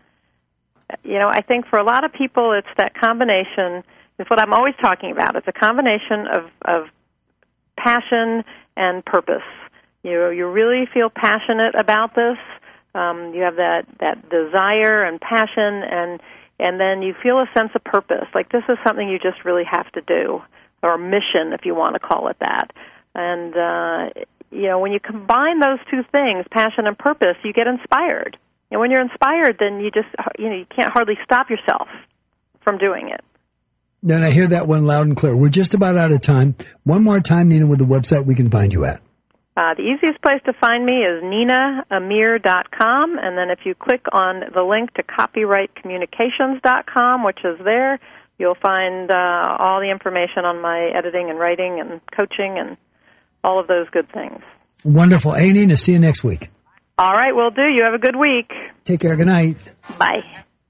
I think for a lot of people, it's that combination. It's what I'm always talking about. It's a combination of passion and purpose. You really feel passionate about this. You have that desire and passion, and then you feel a sense of purpose. Like this is something you just really have to do, or mission, if you want to call it that. And when you combine those two things, passion and purpose, you get inspired. And when you're inspired, then you just you can't hardly stop yourself from doing it. Then I hear that one loud and clear. We're just about out of time. One more time, Nina, with the website we can find you at. The easiest place to find me is NinaAmir.com, and then if you click on the link to CopyrightCommunications.com, which is there, you'll find all the information on my editing and writing and coaching and all of those good things. Wonderful. Hey, Nina, see you next week. All right, will do. You have a good week. Take care. Good night. Bye.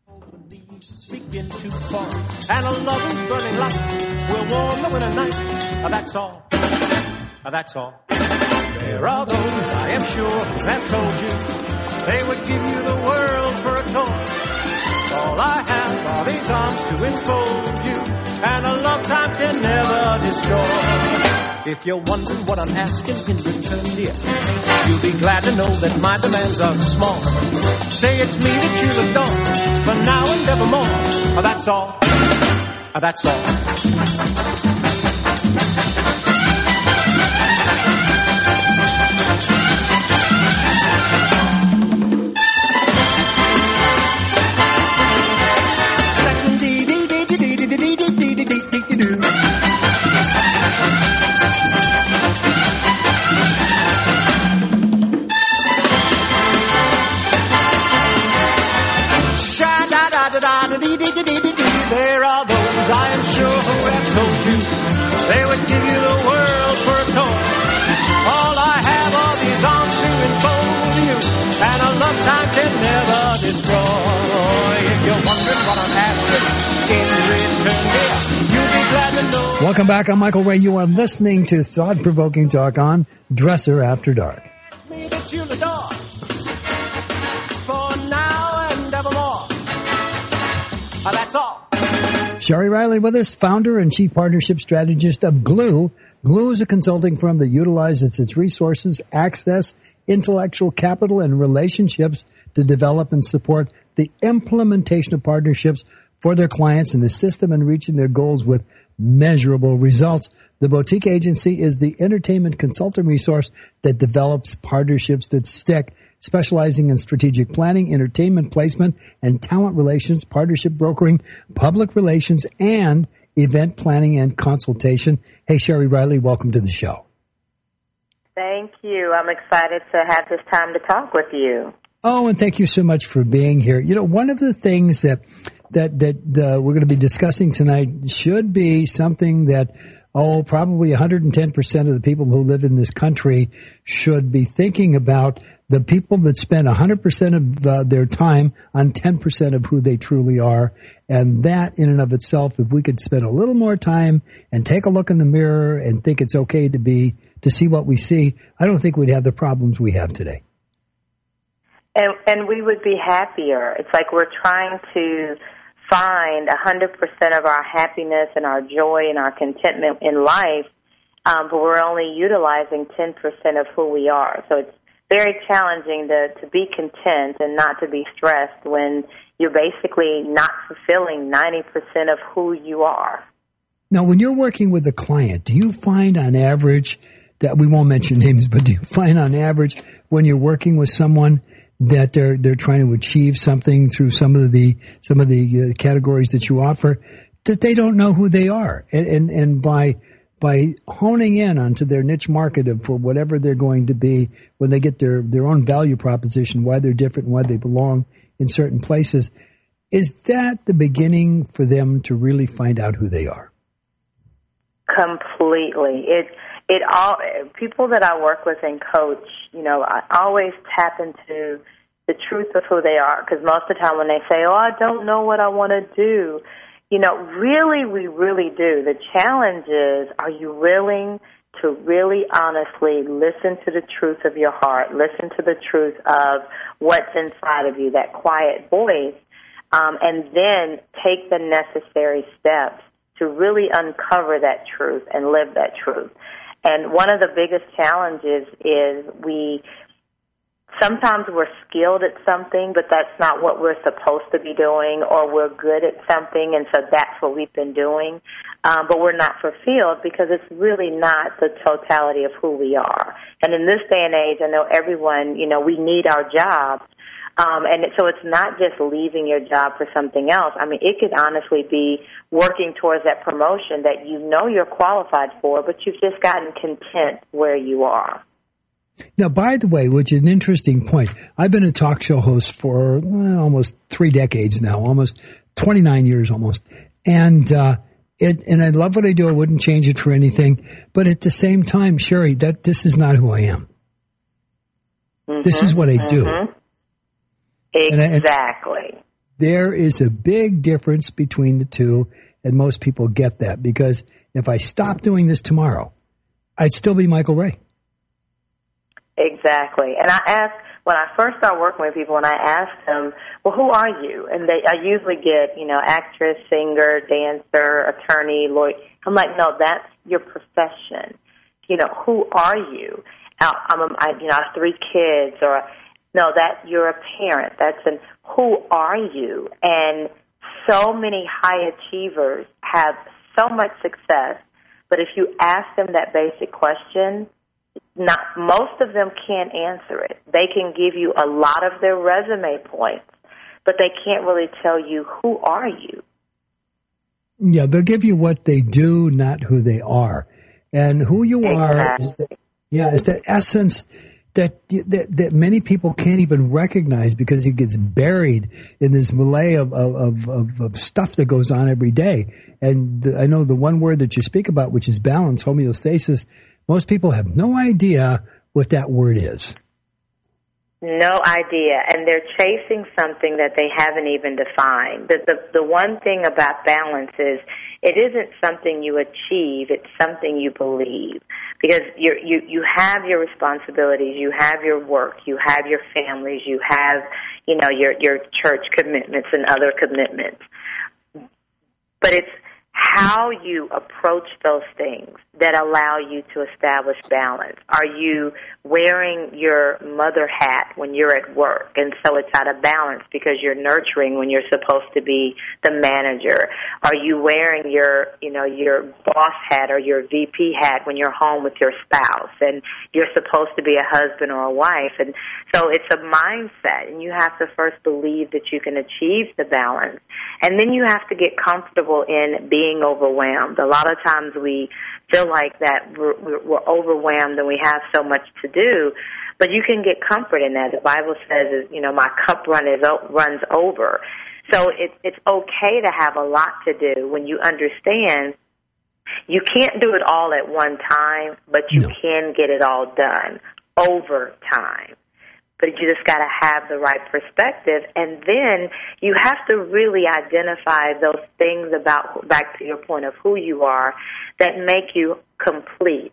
Begin to fall, and a lover's burning light will warm the winter night. That's all. That's all. There are those, I am sure, who have told you they would give you the world for a toy. All I have are these arms to enfold you, and a love time can never destroy. If you're wondering what I'm asking in return, dear, you'll be glad to know that my demands are small. Say it's me that you adore, for now and evermore. That's all. That's all. There are those, I am sure, who have told you they would give Welcome back. I'm Michael Ray. You are listening to thought-provoking talk on Dresser After Dark. Me that you'll adore for now and evermore. That's all. Sherry Riley with us, founder and chief partnership strategist of Glue. Glue is a consulting firm that utilizes its resources, access, intellectual capital, and relationships to develop and support the implementation of partnerships for their clients and assist them in reaching their goals with measurable results. The boutique agency is the entertainment consulting resource that develops partnerships that stick, specializing in strategic planning, entertainment placement, and talent relations, partnership brokering, public relations, and event planning and consultation. Hey, Sherry Riley, welcome to the show. Thank you. I'm excited to have this time to talk with you. Oh, and thank you so much for being here. You know, one of the things that we're going to be discussing tonight should be something that, probably 110% of the people who live in this country should be thinking about. The people that spend 100% of their time on 10% of who they truly are. And that in and of itself, if we could spend a little more time and take a look in the mirror and think it's okay to see what we see, I don't think we'd have the problems we have today. And we would be happier. It's like we're trying to find 100% of our happiness and our joy and our contentment in life, but we're only utilizing 10% of who we are. So it's very challenging to be content and not to be stressed when you're basically not fulfilling 90% of who you are. Now, when you're working with a client, do you find on average, that we won't mention names, but do you find on average when you're working with someone that they're trying to achieve something through some of the categories that you offer, that they don't know who they are, and by honing in onto their niche market for whatever they're going to be, when they get their own value proposition, why they're different and why they belong in certain places, is that the beginning for them to really find out who they are? Completely. It all, people that I work with and coach, I always tap into the truth of who they are, because most of the time when they say, I don't know what I want to do, really, we really do. The challenge is, are you willing to really honestly listen to the truth of your heart, listen to the truth of what's inside of you, that quiet voice, and then take the necessary steps to really uncover that truth and live that truth. And one of the biggest challenges is sometimes we're skilled at something, but that's not what we're supposed to be doing, or we're good at something, and so that's what we've been doing. But we're not fulfilled because it's really not the totality of who we are. And in this day and age, I know everyone, we need our jobs. And so it's not just leaving your job for something else. I mean, it could honestly be working towards that promotion that you're qualified for, but you've just gotten content where you are. Now, by the way, which is an interesting point, I've been a talk show host for almost 3 decades now, almost 29 years almost. And I love what I do. I wouldn't change it for anything. But at the same time, Sherry, this is not who I am. Mm-hmm, this is what I do. Mm-hmm. Exactly. There is a big difference between the two, and most people get that, because if I stopped doing this tomorrow, I'd still be Michael Ray. Exactly. And I ask, when I first start working with people, and I ask them, well, who are you? And I usually get, actress, singer, dancer, attorney, lawyer. I'm like, no, that's your profession. Who are you? I have 3 kids, or no, that you're a parent. Who are you? And so many high achievers have so much success, but if you ask them that basic question, most of them can't answer it. They can give you a lot of their resume points, but they can't really tell you, who are you? Yeah, they'll give you what they do, not who they are. And who you are is that essence that many people can't even recognize, because it gets buried in this melee of stuff that goes on every day. And I know the one word that you speak about, which is balance, homeostasis, most people have no idea what that word is. No idea, and they're chasing something that they haven't even defined. The one thing about balance is it isn't something you achieve, it's something you believe. Because you have your responsibilities, you have your work, you have your families, you have, your church commitments and other commitments. But it's how you approach those things that allow you to establish balance. Are you wearing your mother hat when you're at work, and so it's out of balance because you're nurturing when you're supposed to be the manager? Are you wearing your boss hat or your VP hat when you're home with your spouse and you're supposed to be a husband or a wife? And so it's a mindset, and you have to first believe that you can achieve the balance, and then you have to get comfortable in being overwhelmed. A lot of times we feel like that we're overwhelmed and we have so much to do, but you can get comfort in that. The Bible says, my cup runs over. So it's okay to have a lot to do when you understand you can't do it all at one time, but you can get it all done over time. But you just got to have the right perspective, and then you have to really identify those things about, back to your point of who you are, that make you complete.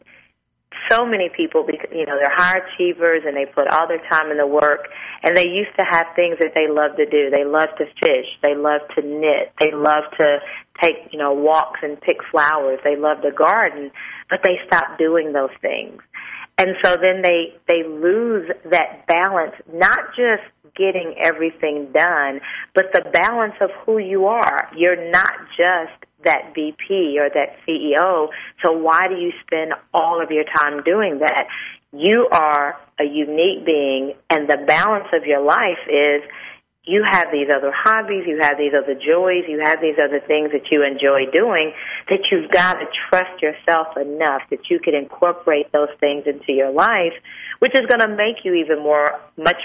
So many people, they're high achievers and they put all their time in the work, and they used to have things that they love to do. They love to fish. They love to knit. They love to take, walks and pick flowers. They love to garden, but they stopped doing those things. And so then they lose that balance, not just getting everything done, but the balance of who you are. You're not just that VP or that CEO, so why do you spend all of your time doing that? You are a unique being, and the balance of your life is you have these other hobbies, you have these other joys, you have these other things that you enjoy doing, that you've got to trust yourself enough that you can incorporate those things into your life, which is going to make you even a much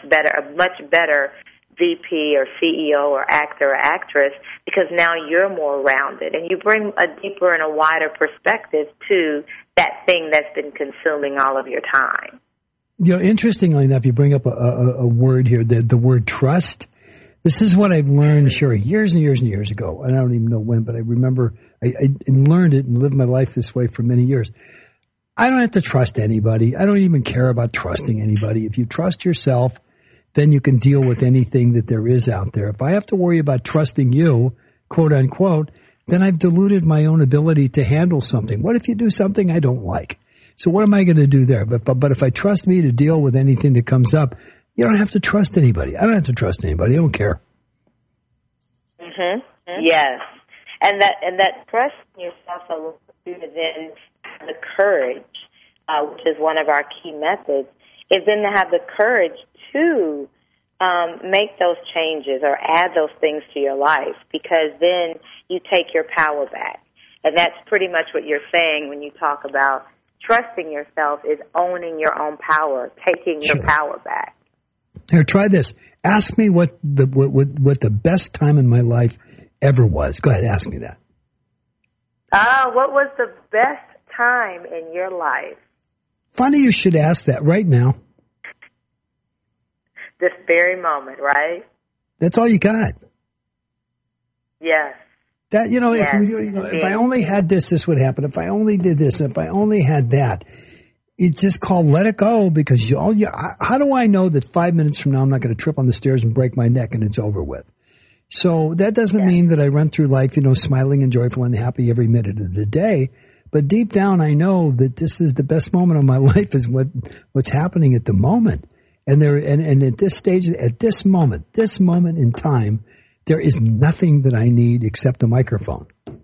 better VP or CEO or actor or actress, because now you're more rounded and you bring a deeper and a wider perspective to that thing that's been consuming all of your time. Interestingly enough, you bring up a word here, the word trust. This is what I've learned, years and years and years ago. And I don't even know when, but I remember I learned it and lived my life this way for many years. I don't have to trust anybody. I don't even care about trusting anybody. If you trust yourself, then you can deal with anything that there is out there. If I have to worry about trusting you, quote unquote, then I've diluted my own ability to handle something. What if you do something I don't like? So what am I going to do there? But if I trust me to deal with anything that comes up, you don't have to trust anybody. I don't have to trust anybody. I don't care. Mm-hmm. Yes. And that trust in yourself allows you to then have the courage, which is one of our key methods, is then to have the courage to make those changes or add those things to your life, because then you take your power back. And that's pretty much what you're saying when you talk about trusting yourself, is owning your own power, taking your power back. Here, try this. Ask me what the best time in my life ever was. Go ahead, ask me that. What was the best time in your life? Funny you should ask that right now. This very moment, right? That's all you got. Yes. That, if I only had this would happen. If I only did this, if I only had that. It's just called let it go, because how do I know that 5 minutes from now I'm not going to trip on the stairs and break my neck and it's over with? So that doesn't mean that I run through life, smiling and joyful and happy every minute of the day. But deep down, I know that this is the best moment of my life, is what's happening at the moment. And at this stage, at this moment in time, there is nothing that I need except a microphone.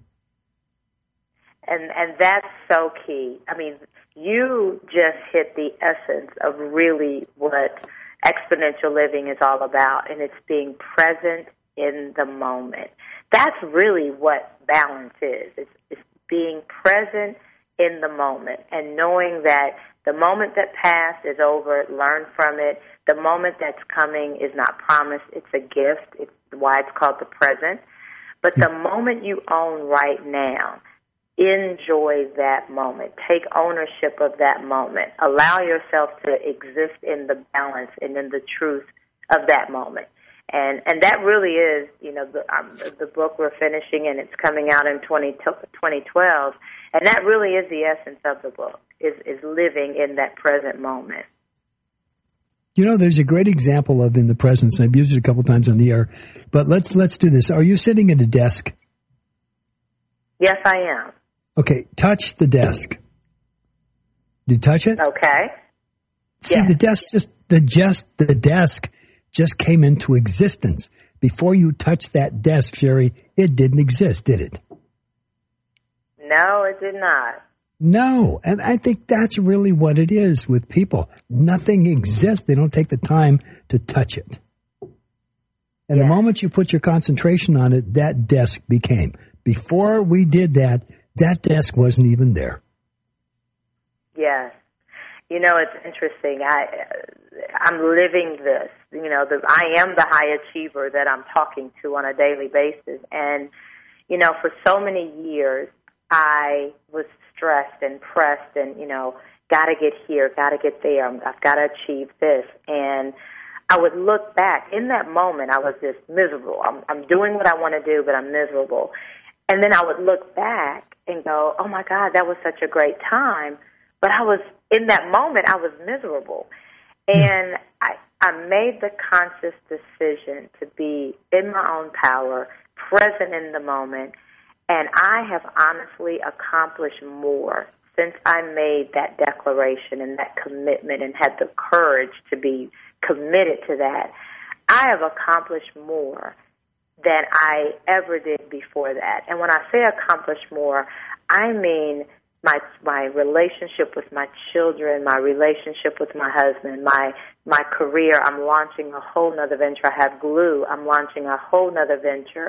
And that's so key. I mean, you just hit the essence of really what exponential living is all about, and it's being present in the moment. That's really what balance is. It's being present in the moment and knowing that the moment that passed is over, learn from it. The moment that's coming is not promised. It's a gift. It's why it's called the present. But the moment you own right now, enjoy that moment. Take ownership of that moment. Allow yourself to exist in the balance and in the truth of that moment. And that really is, the book we're finishing, and it's coming out in 2012. And that really is the essence of the book, is living in that present moment. There's a great example of in the presence, and I've used it a couple times on the air, but let's do this. Are you sitting at a desk? Yes, I am. Okay, touch the desk. Did you touch it? Okay. See, yes. The desk just came into existence. Before you touched that desk, Sherry, it didn't exist, did it? No, it did not. No, and I think that's really what it is with people. Nothing exists. They don't take the time to touch it. And the moment you put your concentration on it, that desk became. Before we did that, that desk wasn't even there. Yes. It's interesting. I'm living this. I am the high achiever that I'm talking to on a daily basis. And, for so many years, I was stressed and pressed and, got to get here, got to get there, I've got to achieve this. And I would look back. In that moment, I was just miserable. I'm doing what I want to do, but I'm miserable. And then I would look back and go, oh, my God, that was such a great time. But in that moment, I was miserable. And I made the conscious decision to be in my own power, present in the moment. And I have honestly accomplished more since I made that declaration and that commitment and had the courage to be committed to that. I have accomplished more than I ever did before that. And when I say accomplish more, I mean my relationship with my children, my relationship with my husband, my career. I'm launching a whole nother venture. I have Glue. I'm launching a whole nother venture.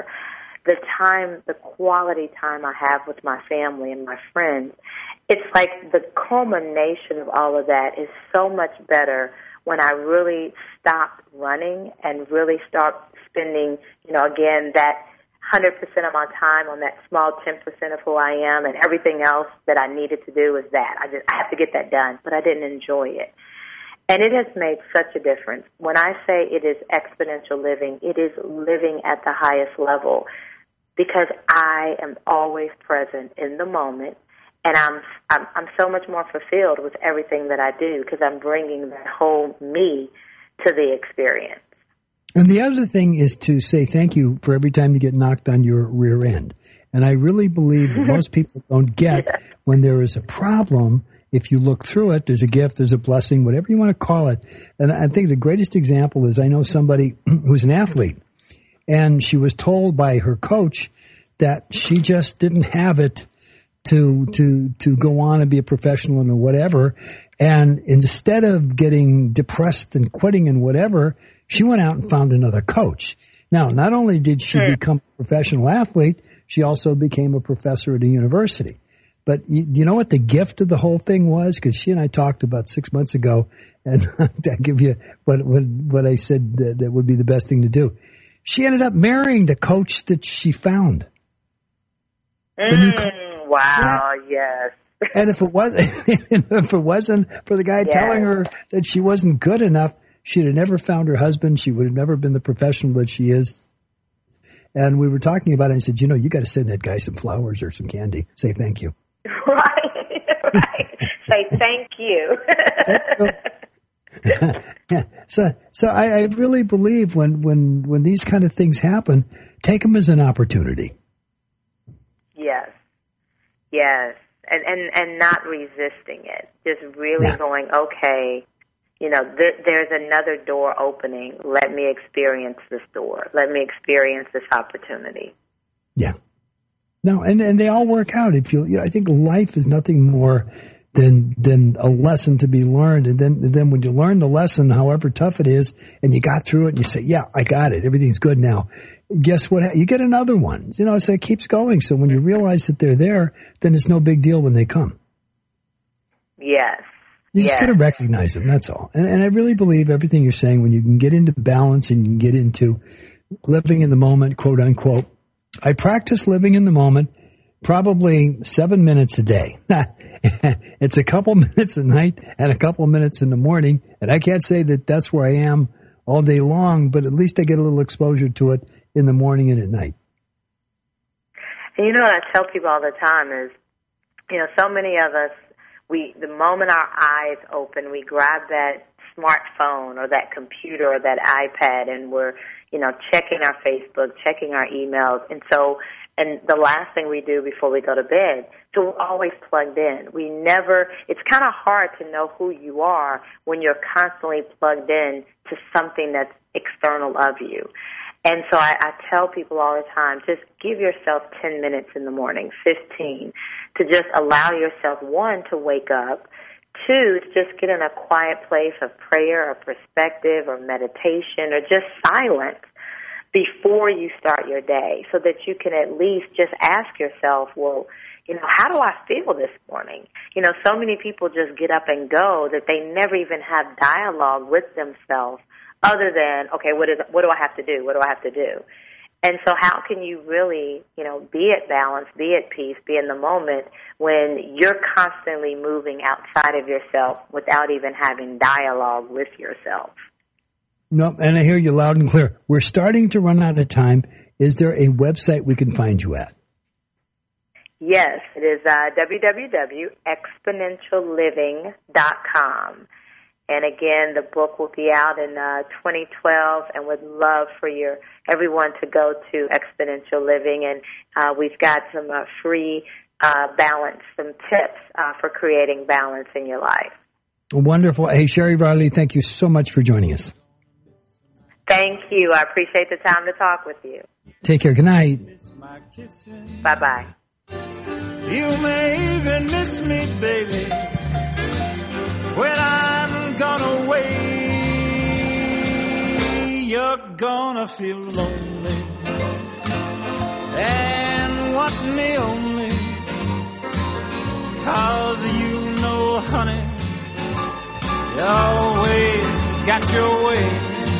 The quality time I have with my family and my friends, it's like the culmination of all of that is so much better when I really stop running and really start spending, again, that 100% of my time on that small 10% of who I am, and everything else that I needed to do is that. I have to get that done, but I didn't enjoy it. And it has made such a difference. When I say it is exponential living, it is living at the highest level, because I am always present in the moment, and I'm so much more fulfilled with everything that I do because I'm bringing that whole me to the experience. And the other thing is to say thank you for every time you get knocked on your rear end. And I really believe that most people don't get when there is a problem. If you look through it, there's a gift, there's a blessing, whatever you want to call it. And I think the greatest example is I know somebody who's an athlete, and she was told by her coach that she just didn't have it to go on and be a professional and whatever. And instead of getting depressed and quitting and whatever, she went out and found another coach. Now, not only did she become a professional athlete, she also became a professor at a university. But you know what the gift of the whole thing was? Because she and I talked about 6 months ago, and I'll give you what I said that would be the best thing to do. She ended up marrying the coach that she found. Wow, yes. And if it wasn't for the guy telling her that she wasn't good enough, she'd have never found her husband. She would have never been the professional that she is. And we were talking about it, and I said, you got to send that guy some flowers or some candy. Say thank you. Right. Say thank you. Yeah. So I really believe when these kind of things happen, take them as an opportunity. Yes. And not resisting it. Just really going, okay, there's another door opening. Let me experience this door. Let me experience this opportunity. Yeah. No, and they all work out. I think life is nothing more than a lesson to be learned. And then when you learn the lesson, however tough it is, and you got through it and you say, yeah, I got it. Everything's good now. Guess what? You get another one. So it keeps going. So when you realize that they're there, then it's no big deal when they come. Yes. You just got to recognize them. That's all. And I really believe everything you're saying, when you can get into balance and you can get into living in the moment, quote unquote. I practice living in the moment Probably 7 minutes a day. It's a couple minutes at night and a couple minutes in the morning, and I can't say that that's where I am all day long, but at least I get a little exposure to it in the morning and at night. And you know what I tell people all the time is, so many of us, the moment our eyes open, we grab that smartphone or that computer or that iPad, and we're, checking our Facebook, checking our emails, and the last thing we do before we go to bed. So we're always plugged in. It's kind of hard to know who you are when you're constantly plugged in to something that's external of you. And so I tell people all the time, just give yourself 10 minutes in the morning, 15, to just allow yourself, one, to wake up, two, to just get in a quiet place of prayer or perspective or meditation or just silence before you start your day, so that you can at least just ask yourself, well, how do I feel this morning? So many people just get up and go that they never even have dialogue with themselves other than, okay, what do I have to do? What do I have to do? And so how can you really, be at balance, be at peace, be in the moment when you're constantly moving outside of yourself without even having dialogue with yourself? No, and I hear you loud and clear. We're starting to run out of time. Is there a website we can find you at? Yes, it is www.exponentialliving.com. And again, the book will be out in 2012, and would love for everyone to go to Exponential Living. And we've got some free balance, some tips for creating balance in your life. Wonderful. Hey, Sherry Riley, thank you so much for joining us. Thank you. I appreciate the time to talk with you. Take care. Good night. Bye-bye. You may even miss me, baby, when I'm gone away. You're gonna feel lonely and want me only, 'cause honey, you always got your way.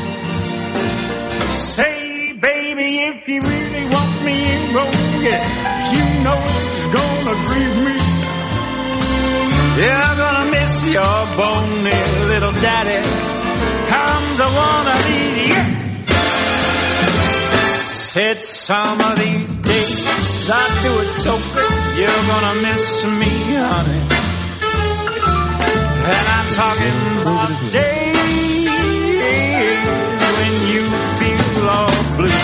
Say, baby, if you really want me, you won't get. You know it's gonna grieve me. You're gonna miss your bony little daddy. Comes one of these years. Said some of these days I do it so quick. You're gonna miss me, honey. And I'm talking about days when you feel all blue.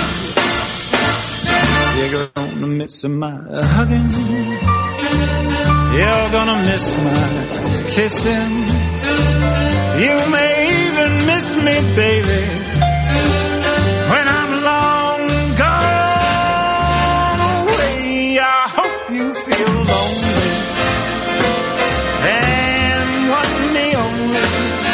You're gonna miss my hugging. You're gonna miss my kissing. You may even miss me, baby, when I'm long gone away. I hope you feel lonely and want me only,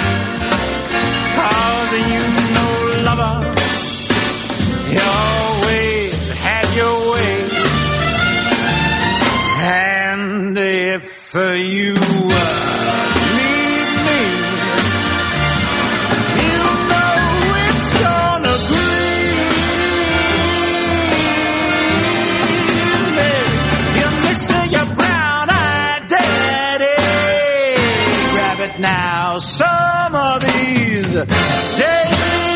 'cause you know, lover, you always had your way. And if you leave me, you know it's gonna grieve me. You're missing your brown-eyed daddy. Grab it now, some of these days.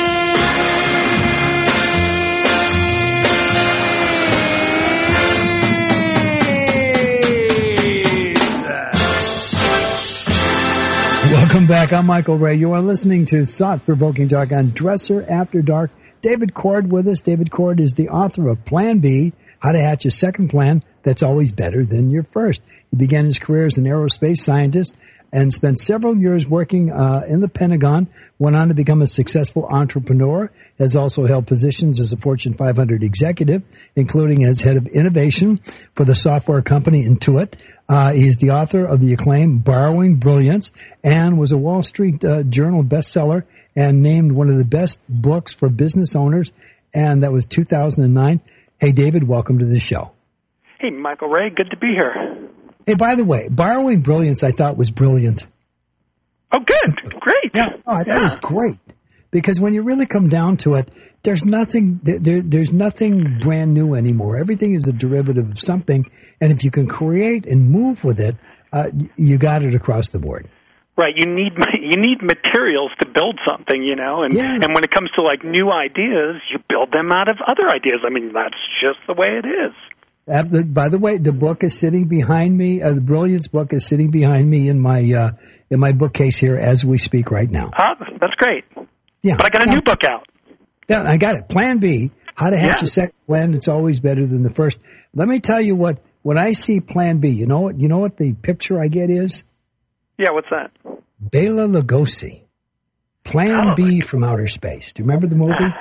Welcome back. I'm Michael Ray. You are listening to thought-provoking talk on Dresser After Dark. David Cord with us. David Cord is the author of Plan B, How to Hatch a Second Plan That's Always Better Than Your First. He began his career as an aerospace scientist and spent several years working in the Pentagon, went on to become a successful entrepreneur, has also held positions as a Fortune 500 executive, including as head of innovation for the software company Intuit. He is the author of the acclaimed Borrowing Brilliance and was a Wall Street Journal bestseller and named one of the best books for business owners, and that was 2009. Hey, David, welcome to the show. Hey, Michael Ray, good to be here. Hey, by the way, Borrowing Brilliance I thought was brilliant. Oh, good. Great. Yeah, I thought it was great. Because when you really come down to it, there's nothing brand new anymore. Everything is a derivative of something, and if you can create and move with it, you got it across the board. Right, you need materials to build something, and when it comes to like new ideas, you build them out of other ideas. I mean, that's just the way it is. By the way, the book is sitting behind me. The Brilliance book is sitting behind me in my bookcase here as we speak right now. That's great. Yeah, but I got a new book out. Yeah, I got it. Plan B: How to Hatch a Second Plan That's Always Better Than the First. Let me tell you what. When I see Plan B, you know what the picture I get is? Yeah, what's that? Bela Lugosi, Plan B from Outer Space. Do you remember the movie?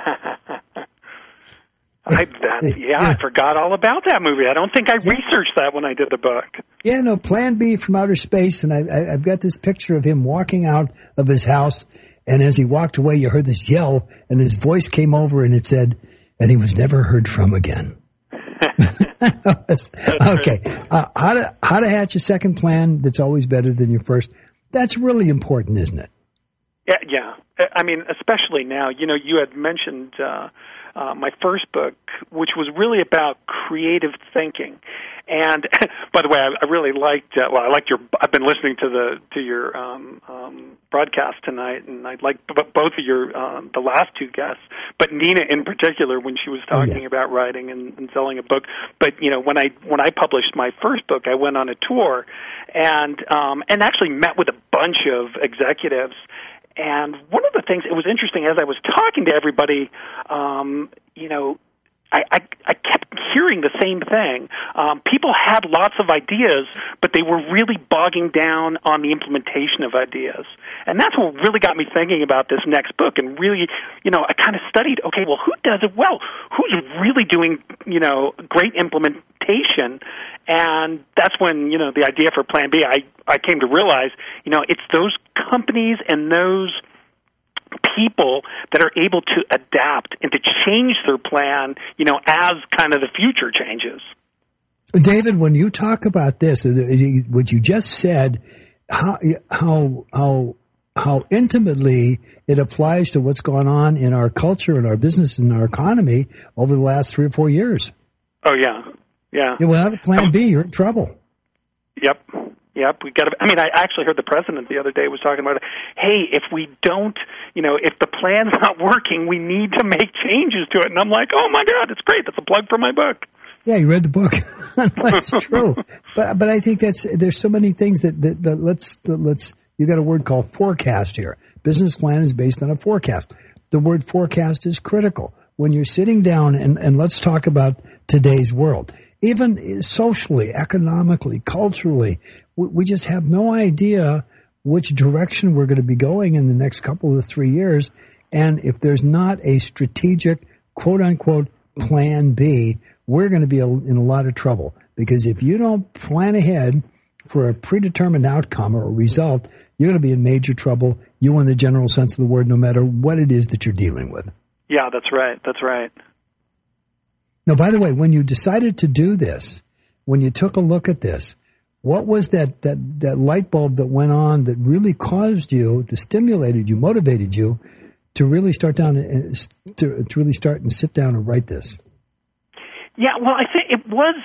I forgot all about that movie. I don't think I researched that when I did the book. Yeah, no, Plan B from Outer Space, and I've got this picture of him walking out of his house, and as he walked away, you heard this yell, and his voice came over, and it said, and he was never heard from again. Okay, how to hatch a second plan that's always better than your first. That's really important, isn't it? Yeah. I mean, especially now. You had mentioned my first book, which was really about creative thinking. And by the way, I really liked. I liked your. I've been listening to your broadcast tonight, and I liked both of your the last two guests, but Nina in particular when she was talking about writing and selling a book. But when I published my first book, I went on a tour, and actually met with a bunch of executives. And one of the things, it was interesting as I was talking to everybody, I kept hearing the same thing. People had lots of ideas, but they were really bogging down on the implementation of ideas. And that's what really got me thinking about this next book. And really, I kind of studied, okay, well, who does it well? Who's really doing, great implementation? And that's when, the idea for Plan B, I came to realize, it's those companies and those people that are able to adapt and to change their plan, as kind of the future changes. David, when you talk about this, what you just said, how intimately it applies to what's gone on in our culture and our business and our economy over the last 3 or 4 years. Oh, yeah. Without a Plan B, you're in trouble. Yep. We got to. I mean, I actually heard the president the other day was talking about, hey, if we don't, if the plan's not working, we need to make changes to it. And I'm like, oh my God, it's great. That's a plug for my book. Yeah, you read the book. That's true. But I think there's so many things that let's. You got a word called forecast here. Business plan is based on a forecast. The word forecast is critical when you're sitting down and let's talk about today's world. Even socially, economically, culturally, we just have no idea which direction we're going to be going in the next couple of 3 years. And if there's not a strategic, quote-unquote, Plan B, we're going to be in a lot of trouble. Because if you don't plan ahead for a predetermined outcome or a result, you're going to be in major trouble, you in the general sense of the word, no matter what it is that you're dealing with. Yeah, that's right. Now, by the way, when you decided to do this, when you took a look at this, what was that light bulb that went on that really caused you, to stimulated you, motivated you to really start and sit down and write this? Yeah, well, I think it was,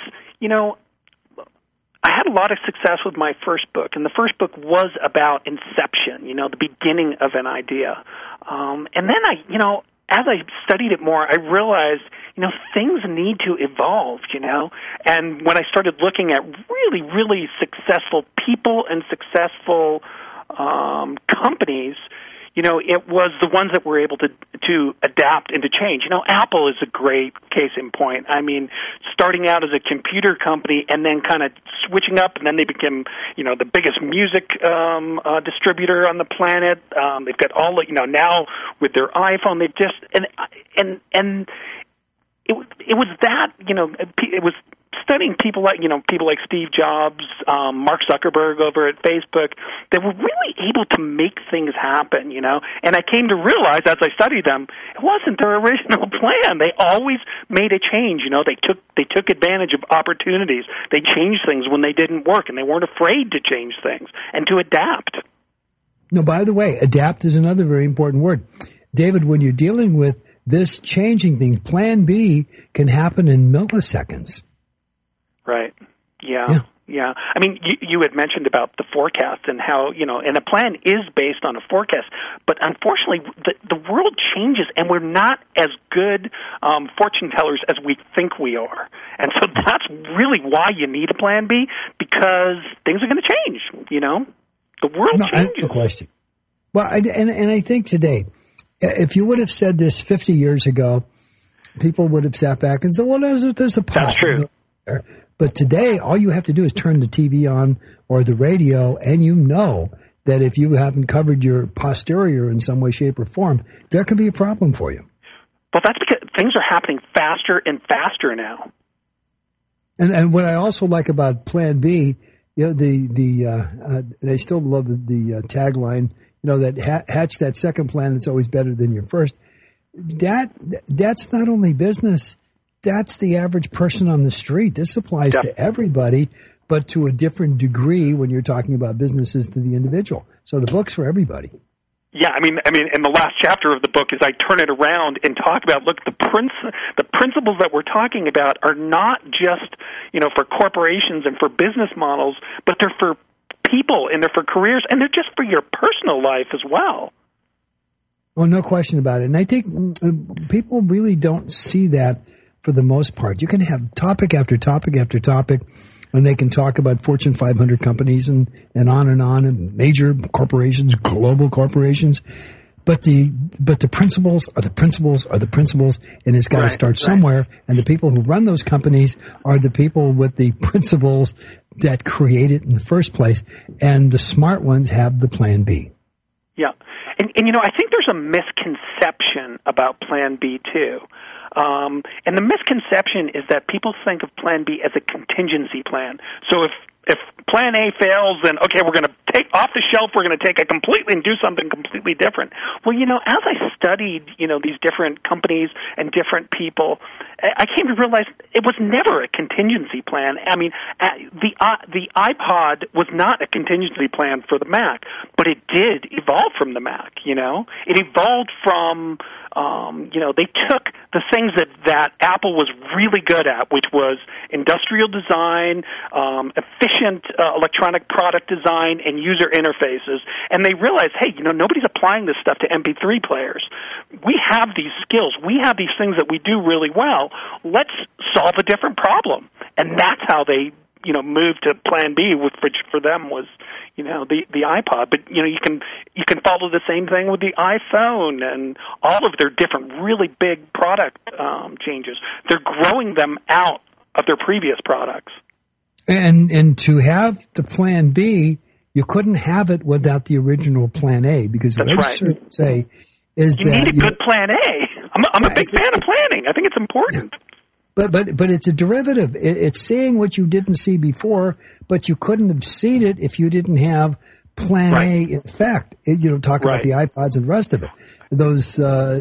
I had a lot of success with my first book, and the first book was about inception, the beginning of an idea. And then as I studied it more, I realized, things need to evolve, And when I started looking at really, really successful people and successful companies, it was the ones that were able to adapt and to change. Apple is a great case in point. I mean, starting out as a computer company and then kind of switching up, and then they became, the biggest music distributor on the planet. They've got all the, now with their iPhone, they've just and it was that, it was studying people like Steve Jobs, Mark Zuckerberg over at Facebook, that were really able to make things happen, And I came to realize as I studied them, it wasn't their original plan. They always made a change, They took advantage of opportunities. They changed things when they didn't work, and they weren't afraid to change things and to adapt. No, by the way, adapt is another very important word. David, when you're dealing with this changing thing, Plan B can happen in milliseconds. Right. Yeah. I mean, you had mentioned about the forecast and how, and a plan is based on a forecast. But unfortunately, the world changes, and we're not as good fortune tellers as we think we are. And so that's really why you need a plan B, because things are going to change, The world changes. No question. Well, and I think today, if you would have said this 50 years ago, people would have sat back and said, well, there's a possibility. That's true. But today, all you have to do is turn the TV on or the radio, and that if you haven't covered your posterior in some way, shape, or form, there can be a problem for you. Well, that's because things are happening faster and faster now. And what I also like about Plan B, and I still love the tagline, that hatch that second plan that's always better than your first. That's not only business. That's the average person on the street. This applies to everybody, but to a different degree when you're talking about businesses to the individual. So the book's for everybody. Yeah, I mean, in the last chapter of the book, as I turn it around and talk about, look, the principles that we're talking about are not just, for corporations and for business models, but they're for people and they're for careers and they're just for your personal life as well. Well, no question about it. And I think people really don't see that. For the most part, you can have topic after topic after topic, and they can talk about Fortune 500 companies and on, and major corporations, global corporations. But the principles are the principles are the principles, and it's got to start somewhere. And the people who run those companies are the people with the principles that create it in the first place. And the smart ones have the Plan B. Yeah, and I think there's a misconception about Plan B too. And the misconception is that people think of Plan B as a contingency plan. So if Plan A fails, then, okay, we're going to take off the shelf, we're going to take it completely and do something completely different. Well, as I studied, these different companies and different people, I came to realize it was never a contingency plan. I mean, the iPod was not a contingency plan for the Mac, but it did evolve from the Mac, It evolved from, they took the things that Apple was really good at, which was industrial design, efficient electronic product design, and user interfaces, and they realized, hey, nobody's applying this stuff to MP3 players. We have these skills. We have these things that we do really well. Let's solve a different problem. And that's how they, moved to Plan B, which for them was, the iPod. But, you can follow the same thing with the iPhone and all of their different really big product changes. They're growing them out of their previous products. And to have the Plan B, you couldn't have it without the original Plan A, because what I say is you need a good Plan A. I'm a big fan of planning. I think it's important. But it's a derivative. It's seeing what you didn't see before, but you couldn't have seen it if you didn't have Plan A in effect. Talk about the iPods and the rest of it. Those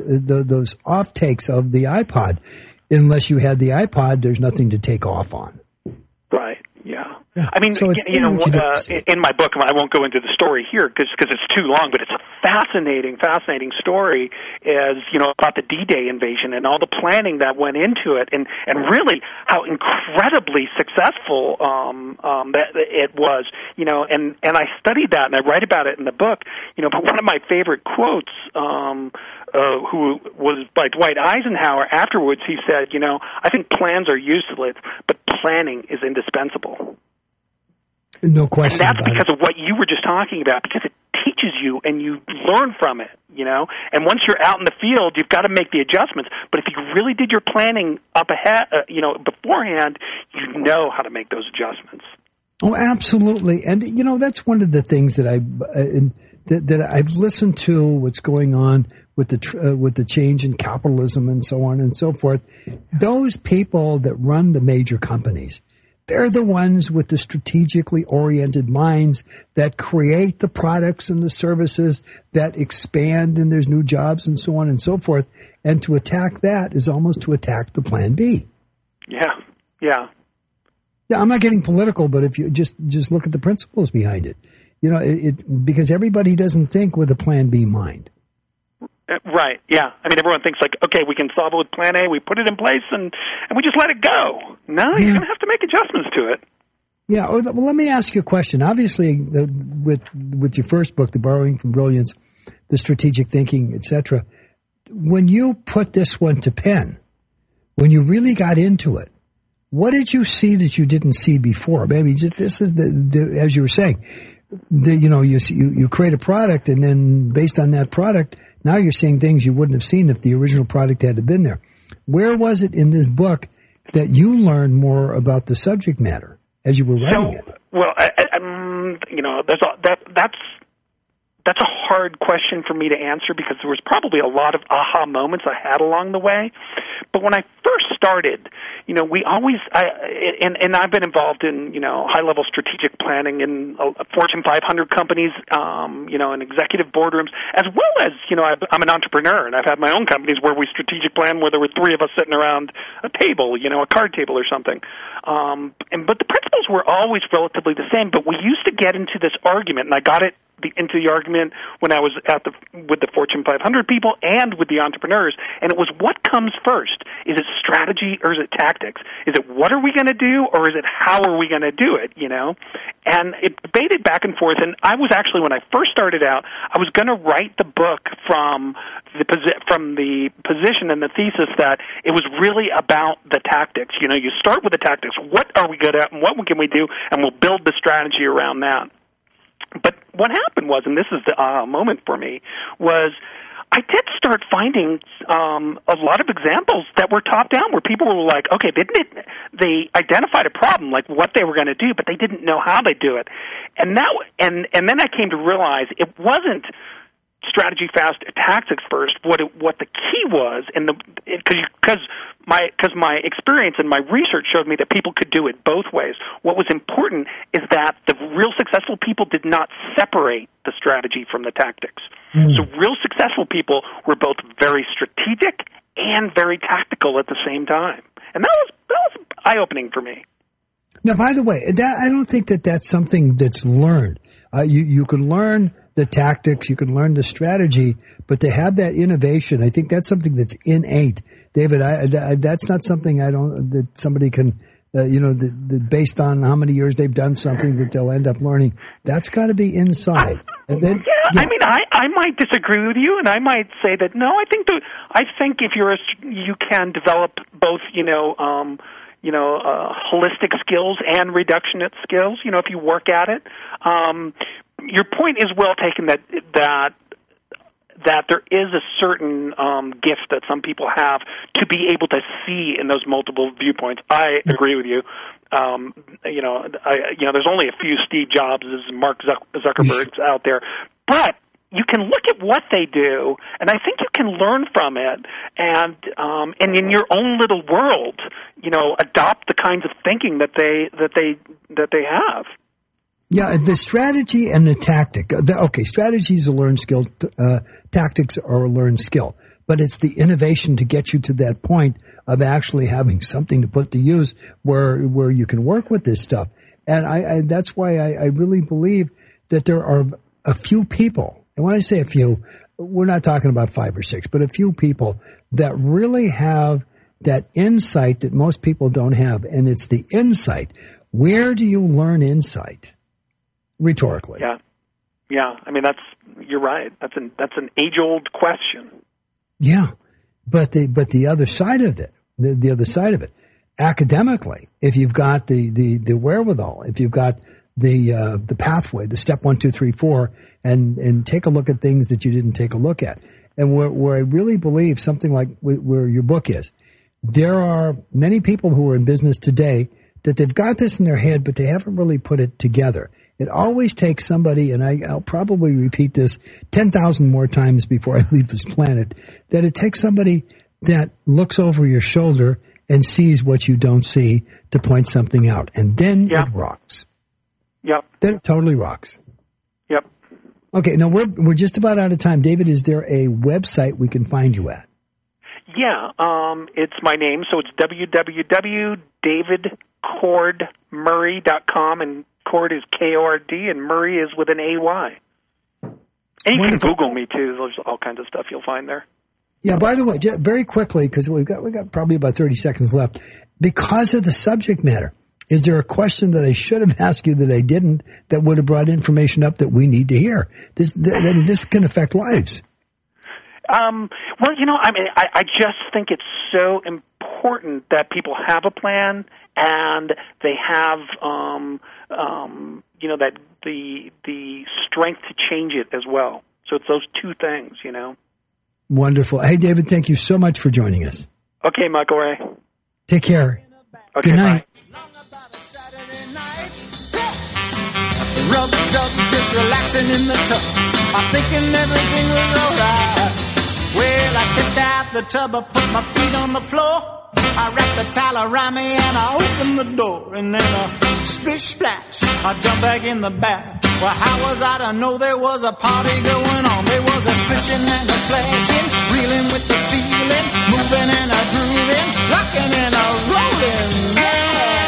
offtakes of the iPod. Unless you had the iPod, there's nothing to take off on. Right. Yeah. I mean, so in my book, I won't go into the story here because it's too long, but it's a fascinating story about the D-Day invasion and all the planning that went into it and really how incredibly successful that it was, and I studied that and I write about it in the book, but one of my favorite quotes, who was by Dwight Eisenhower afterwards, he said, I think plans are useless, but planning is indispensable. No question. And that's because of what you were just talking about, because it teaches you and you learn from it, And once you're out in the field, you've got to make the adjustments. But if you really did your planning up ahead, beforehand, you know how to make those adjustments. Oh, absolutely. And, that's one of the things that I've listened to what's going on with the change in capitalism and so on and so forth. Those people that run the major companies, they're the ones with the strategically oriented minds that create the products and the services that expand and there's new jobs and so on and so forth. And to attack that is almost to attack the Plan B. Yeah. Yeah, I'm not getting political, but if you just look at the principles behind it, because everybody doesn't think with a Plan B mind. Right, yeah. I mean, everyone thinks like, okay, we can solve it with plan A, we put it in place, and we just let it go. No, you're going to have to make adjustments to it. Yeah, well, let me ask you a question. Obviously, with your first book, The Borrowing from Brilliance, The Strategic Thinking, etc., when you put this one to pen, when you really got into it, what did you see that you didn't see before? Maybe this is as you were saying, you create a product, and then based on that product, now you're seeing things you wouldn't have seen if the original product had been there. Where was it in this book that you learned more about the subject matter as you were writing it? Well, that's a hard question for me to answer because there was probably a lot of aha moments I had along the way. But when I first started, we always, and I've been involved in, high-level strategic planning in Fortune 500 companies, in executive boardrooms, as well as, I'm an entrepreneur, and I've had my own companies where we strategic plan where there were three of us sitting around a table, a card table or something. But the principles were always relatively the same, but we used to get into this argument, and I got into the argument when I was with the Fortune 500 people and with the entrepreneurs, and it was what comes first? Is it strategy or is it tactics? Is it what are we going to do or is it how are we going to do it, And it debated back and forth, and I was actually, when I first started out, I was going to write the book from the position and the thesis that it was really about the tactics. You start with the tactics. What are we good at and what can we do, and we'll build the strategy around that. But what happened was, and this is the moment for me, was I did start finding a lot of examples that were top-down where people were like, okay, they identified a problem, like what they were going to do, but they didn't know how they do it. And then I came to realize it wasn't strategy fast, tactics first. What the key was, and because my experience and my research showed me that people could do it both ways. What was important is that the real successful people did not separate the strategy from the tactics. So real successful people were both very strategic and very tactical at the same time, and that was eye-opening for me. Now, by the way, I don't think that's something that's learned. You can learn the tactics, you can learn the strategy, but to have that innovation, I think that's something that's innate. David, that's not something that somebody can, based on how many years they've done something that they'll end up learning. That's got to be inside. And then, I mean, I might disagree with you, and I might say that no. I think if you can develop both, holistic skills and reductionist skills. If you work at it. Your point is well taken that there is a certain gift that some people have to be able to see in those multiple viewpoints. I agree with you. There's only a few Steve Jobs and Mark Zuckerbergs out there, but you can look at what they do, and I think you can learn from it, and in your own little world, adopt the kinds of thinking that they have. Yeah, the strategy and the tactic. Strategy is a learned skill. Tactics are a learned skill. But it's the innovation to get you to that point of actually having something to put to use where you can work with this stuff. And that's why I really believe that there are a few people, and when I say a few, we're not talking about 5 or 6, but a few people that really have that insight that most people don't have. And it's the insight. Where do you learn insight? Rhetorically. Yeah. I mean, you're right. That's an age-old question. Yeah, but the other side of it, the other side of it, academically, if you've got the wherewithal, if you've got the pathway, the step 1, 2, 3, 4, and take a look at things that you didn't take a look at, and where I really believe something like where your book is, there are many people who are in business today that they've got this in their head, but they haven't really put it together. It always takes somebody, and I'll probably repeat this 10,000 more times before I leave this planet, that it takes somebody that looks over your shoulder and sees what you don't see to point something out. And then it rocks. Yep. Then it totally rocks. Yep. Okay, now we're just about out of time. David, is there a website we can find you at? Yeah, it's my name, so it's www.davidcordmurray.com, and Cord is K-O-R-D, and Murray is with an A-Y. And you Wonderful. can Google me, too. There's all kinds of stuff you'll find there. Yeah, by the way, very quickly, because we got probably about 30 seconds left, because of the subject matter, is there a question that I should have asked you that I didn't that would have brought information up that we need to hear? This can affect lives. Well, I just think it's so important that people have a plan and they have, that the strength to change it as well. So it's those two things, Wonderful. Hey, David, thank you so much for joining us. Okay, Michael Ray. Take care. Okay, good night. Rub, just relaxing in the tub. I'm thinking everything was alright. Well, I stepped out the tub, I put my feet on the floor. I wrapped the towel around me and I opened the door. And then a splish splash, I jumped back in the bath. Well, how was I to know there was a party going on? There was a splishing and a splashing, reeling with the feeling, moving and a grooving, rocking and a rolling, yeah!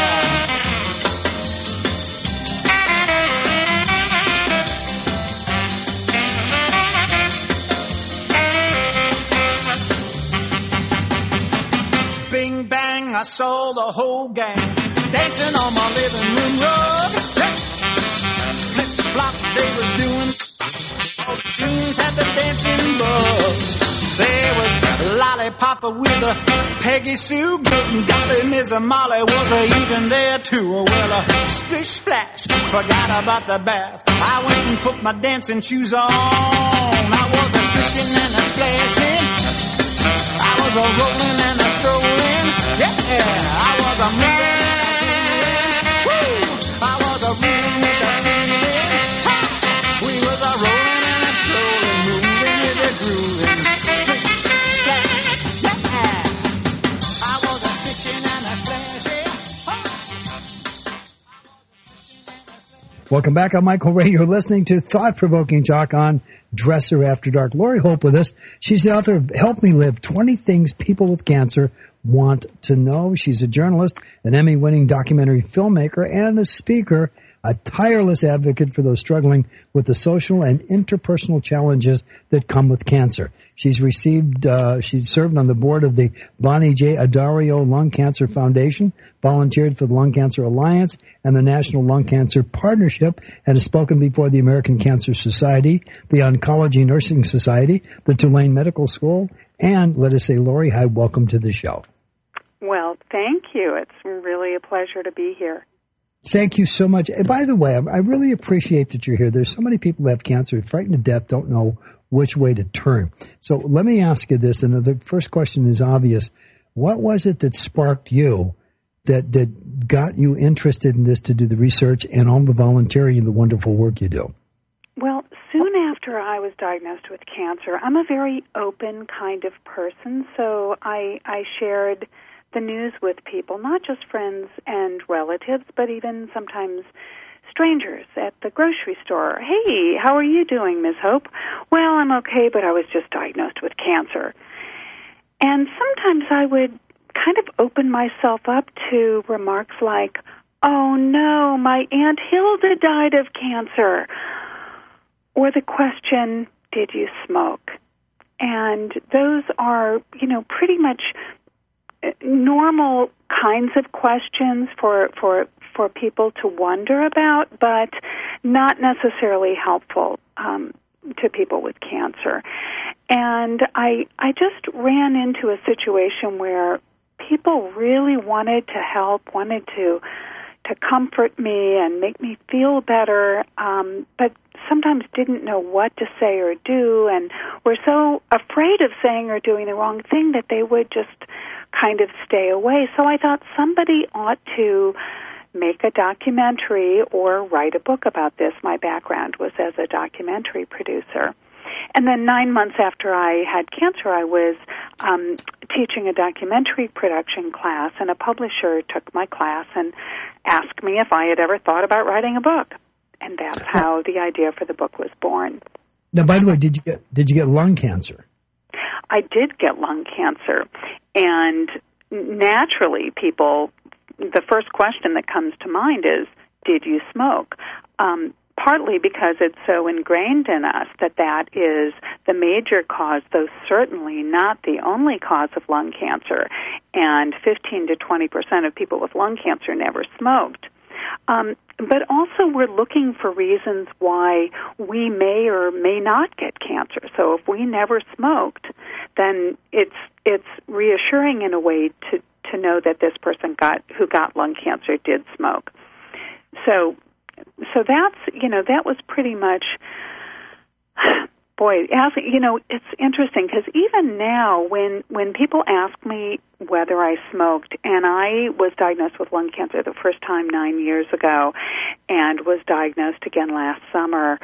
Bing bang, I saw the whole gang dancing on my living room rug. Flip flop, they were doing all the tunes had the dancing bug. There was Lollipop with a Peggy Sue, good golly, Miss Molly was even there too. Well, a splish splash, forgot about the bath. I went and put my dancing shoes on. I was a splishing and a splashing. I was a rolling and a strolling. Yeah, I was a moving and a grooving. Woo! I was a reeling with a feeling. Ha! We was a rolling and a strolling, moving with a grooving. Splish, splash, yeah. I was a splishing and a splashing. Welcome back. I'm Michael Ray. You're listening to Thought-Provoking Talk on Dresser After Dark. Lori Hope with us. She's the author of Help Me Live, 20 Things People with Cancer Want to Know. She's a journalist, an Emmy-winning documentary filmmaker, and a speaker, a tireless advocate for those struggling with the social and interpersonal challenges that come with cancer. She's served on the board of the Bonnie J. Addario Lung Cancer Foundation, volunteered for the Lung Cancer Alliance and the National Lung Cancer Partnership, and has spoken before the American Cancer Society, the Oncology Nursing Society, the Tulane Medical School, and let us say, Lori, hi, welcome to the show. Well, thank you. It's really a pleasure to be here. Thank you so much. And by the way, I really appreciate that you're here. There's so many people who have cancer, frightened to death, don't know which way to turn. So let me ask you this, and the first question is obvious. What was it that sparked you, that got you interested in this to do the research and all the volunteering and the wonderful work you do? Well, soon after I was diagnosed with cancer, I'm a very open kind of person, so I shared the news with people, not just friends and relatives, but even sometimes strangers at the grocery store. Hey, how are you doing, Ms. Hope? Well, I'm okay, but I was just diagnosed with cancer. And sometimes I would kind of open myself up to remarks like, oh no, my Aunt Hilda died of cancer. Or the question, did you smoke? And those are, pretty much normal kinds of questions for people to wonder about, but not necessarily helpful to people with cancer. And I just ran into a situation where people really wanted to help, wanted to comfort me and make me feel better, but sometimes didn't know what to say or do, and were so afraid of saying or doing the wrong thing that they would just kind of stay away. So I thought somebody ought to make a documentary or write a book about this. My background was as a documentary producer. And then 9 months after I had cancer, I was teaching a documentary production class, and a publisher took my class and asked me if I had ever thought about writing a book. And that's how the idea for the book was born. Now, by the way, did you get lung cancer? I did get lung cancer, and naturally, the first question that comes to mind is, did you smoke? partly because it's so ingrained in us that is the major cause, though certainly not the only cause of lung cancer. And 15 to 20% of people with lung cancer never smoked. But also we're looking for reasons why we may or may not get cancer. So if we never smoked, then it's reassuring in a way to know that this person who got lung cancer did smoke. So that's, that was pretty much, boy, it's interesting because even now when people ask me whether I smoked, and I was diagnosed with lung cancer the first time 9 years ago and was diagnosed again last summer,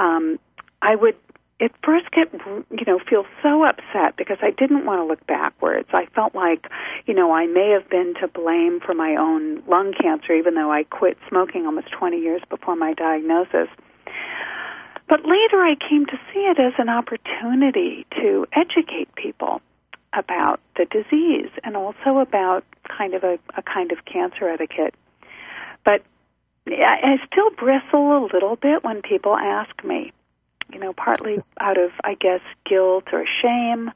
I would at first feel so upset because I didn't want to look backwards. I felt like, I may have been to blame for my own lung cancer, even though I quit smoking almost 20 years before my diagnosis. But later I came to see it as an opportunity to educate people about the disease and also about a kind of cancer etiquette. But I still bristle a little bit when people ask me, partly out of, I guess, guilt or shame,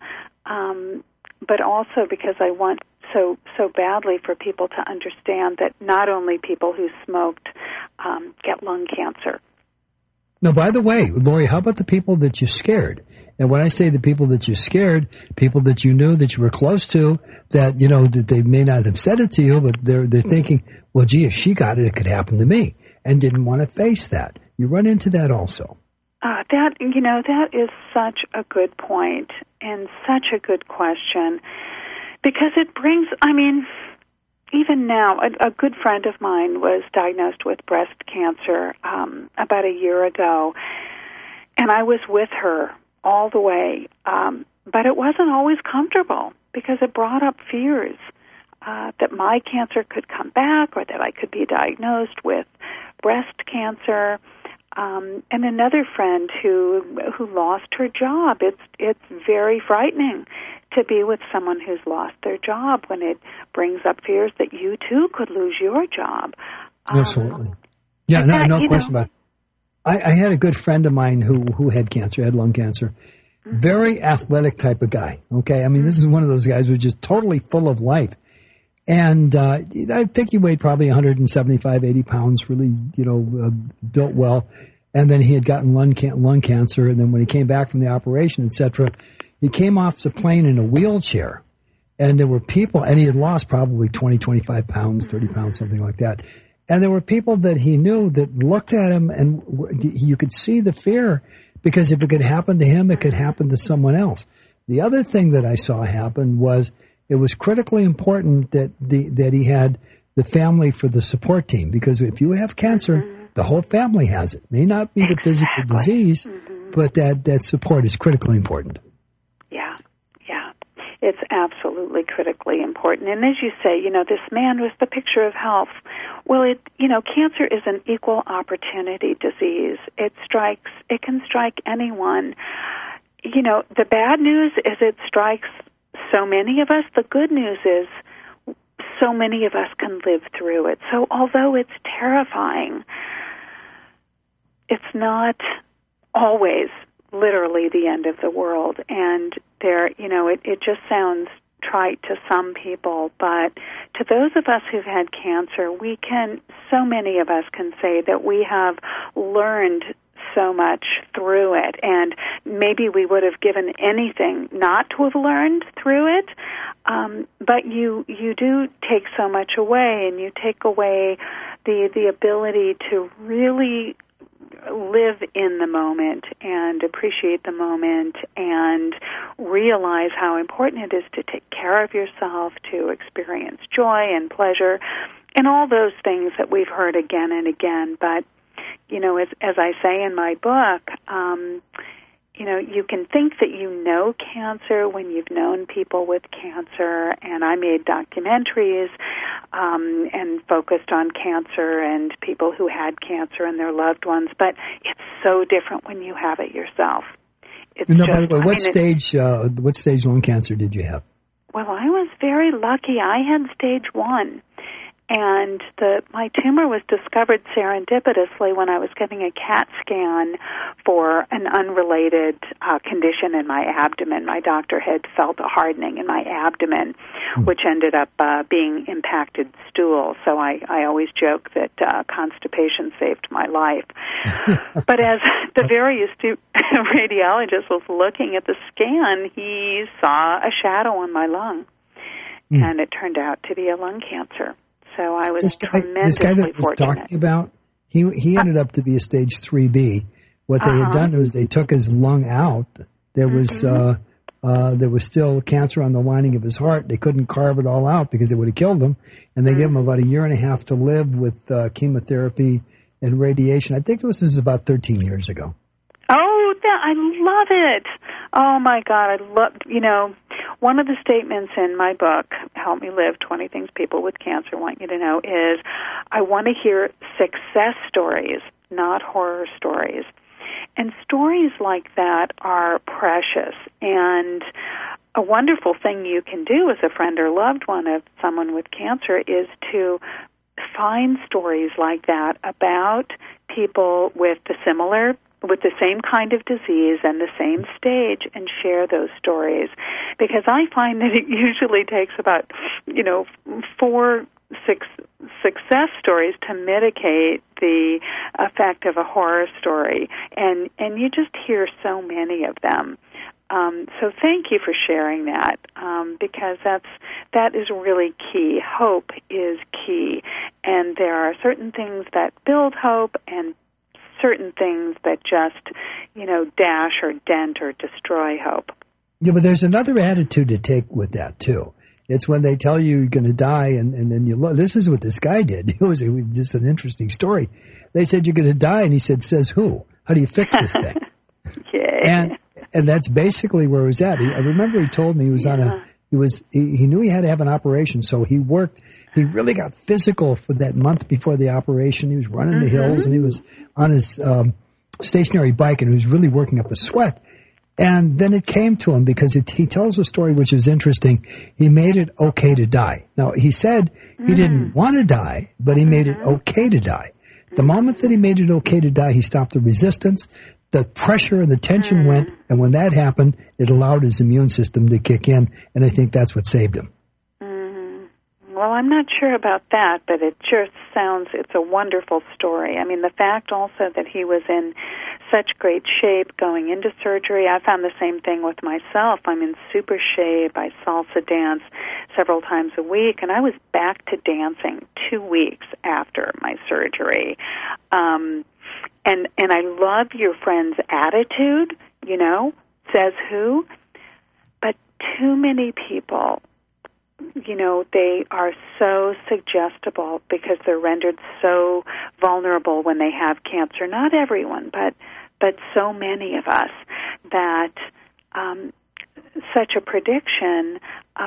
but also because I want so badly for people to understand that not only people who smoked get lung cancer. Now, by the way, Lori, how about the people that you scared? And when I say the people that you scared, people that you knew that you were close to, that, that they may not have said it to you, but they're thinking, well, gee, if she got it, it could happen to me, and didn't want to face that. You run into that also. That is such a good point and such a good question because it brings, even now, a good friend of mine was diagnosed with breast cancer about a year ago, and I was with her all the way, but it wasn't always comfortable because it brought up fears that my cancer could come back or that I could be diagnosed with breast cancer. And another friend who lost her job. It's very frightening to be with someone who's lost their job when it brings up fears that you too could lose your job. Absolutely. Yeah, no question about it. I had a good friend of mine who had cancer, had lung cancer. Mm-hmm. Very athletic type of guy. Okay, this is one of those guys who's just totally full of life. And I think he weighed probably 175, 80 pounds, really, built well. And then he had gotten lung cancer. And then when he came back from the operation, et cetera, he came off the plane in a wheelchair. And there were people, and he had lost probably 20, 25 pounds, 30 pounds, something like that. And there were people that he knew that looked at him, and you could see the fear, because if it could happen to him, it could happen to someone else. The other thing that I saw happen was it was critically important that he had the family for the support team, because if you have cancer, the whole family has it. It may not be the physical disease, but that support is critically important. Yeah. It's absolutely critically important. And as you say, this man was the picture of health. Well, cancer is an equal opportunity disease. It can strike anyone. The bad news is it strikes so many of us. The good news is so many of us can live through it. So although it's terrifying, it's not always literally the end of the world. And it just sounds trite to some people, but to those of us who've had cancer, so many of us can say that we have learned so much through it, and maybe we would have given anything not to have learned through it, but you do take so much away, and you take away the ability to really live in the moment and appreciate the moment and realize how important it is to take care of yourself, to experience joy and pleasure and all those things that we've heard again and again. But, as I say in my book, you can think that you know cancer when you've known people with cancer, and I made documentaries and focused on cancer and people who had cancer and their loved ones, but it's so different when you have it yourself. By the way, what stage lung cancer did you have? Well, I was very lucky. I had stage 1. And my tumor was discovered serendipitously when I was getting a CAT scan for an unrelated condition in my abdomen. My doctor had felt a hardening in my abdomen, which ended up being impacted stool. So I always joke that constipation saved my life. But as the very astute radiologist was looking at the scan, he saw a shadow on my lung, and it turned out to be a lung cancer. So I was tremendously this guy that was fortunate. talking about, he ended up to be a stage 3B. What they had done was they took his lung out. There was still cancer on the lining of his heart. They couldn't carve it all out because it would have killed him. And they gave him about 1.5 years to live with chemotherapy and radiation. I think this was about 13 years ago. Oh, I love it. Oh, my God. I love, one of the statements in my book, Help Me Live, 20 Things People with Cancer Want You to Know, is I want to hear success stories, not horror stories. And stories like that are precious. And a wonderful thing you can do as a friend or loved one of someone with cancer is to find stories like that about people with the same kind of disease and the same stage, and share those stories. Because I find that it usually takes about, 4-6 success stories to mitigate the effect of a horror story. And you just hear so many of them. So thank you for sharing that, because that is really key. Hope is key. And there are certain things that build hope and certain things that just, dash or dent or destroy hope. Yeah, but there's another attitude to take with that, too. It's when they tell you you're going to die, and then you look. This is what this guy did. It was just an interesting story. They said, you're going to die, and he said, says who? How do you fix this thing? And that's basically where he was at. I remember he told me he was he knew he had to have an operation, so he worked. He really got physical for that month before the operation. He was running the hills, and he was on his stationary bike, and he was really working up a sweat. And then it came to him because he tells a story which is interesting. He made it okay to die. Now, he said he didn't want to die, but he made it okay to die. The moment that he made it okay to die, he stopped the resistance. The pressure and the tension went, and when that happened, it allowed his immune system to kick in, and I think that's what saved him. Well, I'm not sure about that, but it sure sounds, it's a wonderful story. I mean, the fact also that he was in such great shape going into surgery, I found the same thing with myself. I'm in super shape. I salsa dance several times a week, and I was back to dancing 2 weeks after my surgery. And I love your friend's attitude, says who, but too many people, they are so suggestible because they're rendered so vulnerable when they have cancer. Not everyone, but so many of us that such a prediction,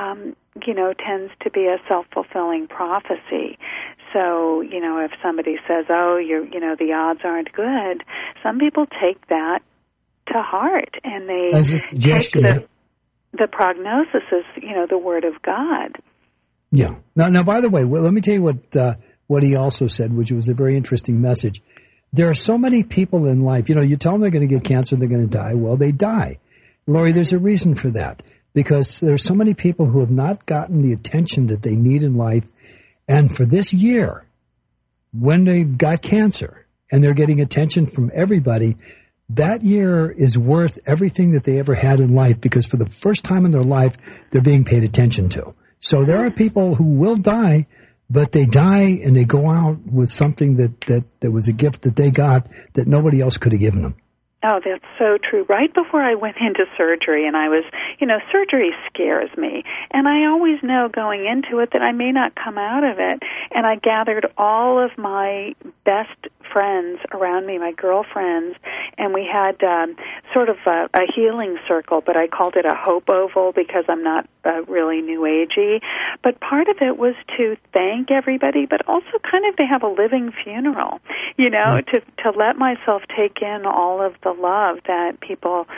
tends to be a self-fulfilling prophecy. So, if somebody says, the odds aren't good, some people take that to heart, and they take the prognosis is, the Word of God. Yeah. Now, by the way, let me tell you what he also said, which was a very interesting message. There are so many people in life, you tell them they're going to get cancer, they're going to die. Well, they die. Lori, there's a reason for that, because there's so many people who have not gotten the attention that they need in life. And for this year, when they got cancer and they're getting attention from everybody, that year is worth everything that they ever had in life, because for the first time in their life, they're being paid attention to. So there are people who will die, but they die and they go out with something that was a gift that they got that nobody else could have given them. Oh, that's so true. Right before I went into surgery, and I was, surgery scares me. And I always know going into it that I may not come out of it. And I gathered all of my best friends around me, my girlfriends, and we had sort of a healing circle, but I called it a hope oval because I'm not really new agey. But part of it was to thank everybody, but also kind of to have a living funeral, to let myself take in all of the love that people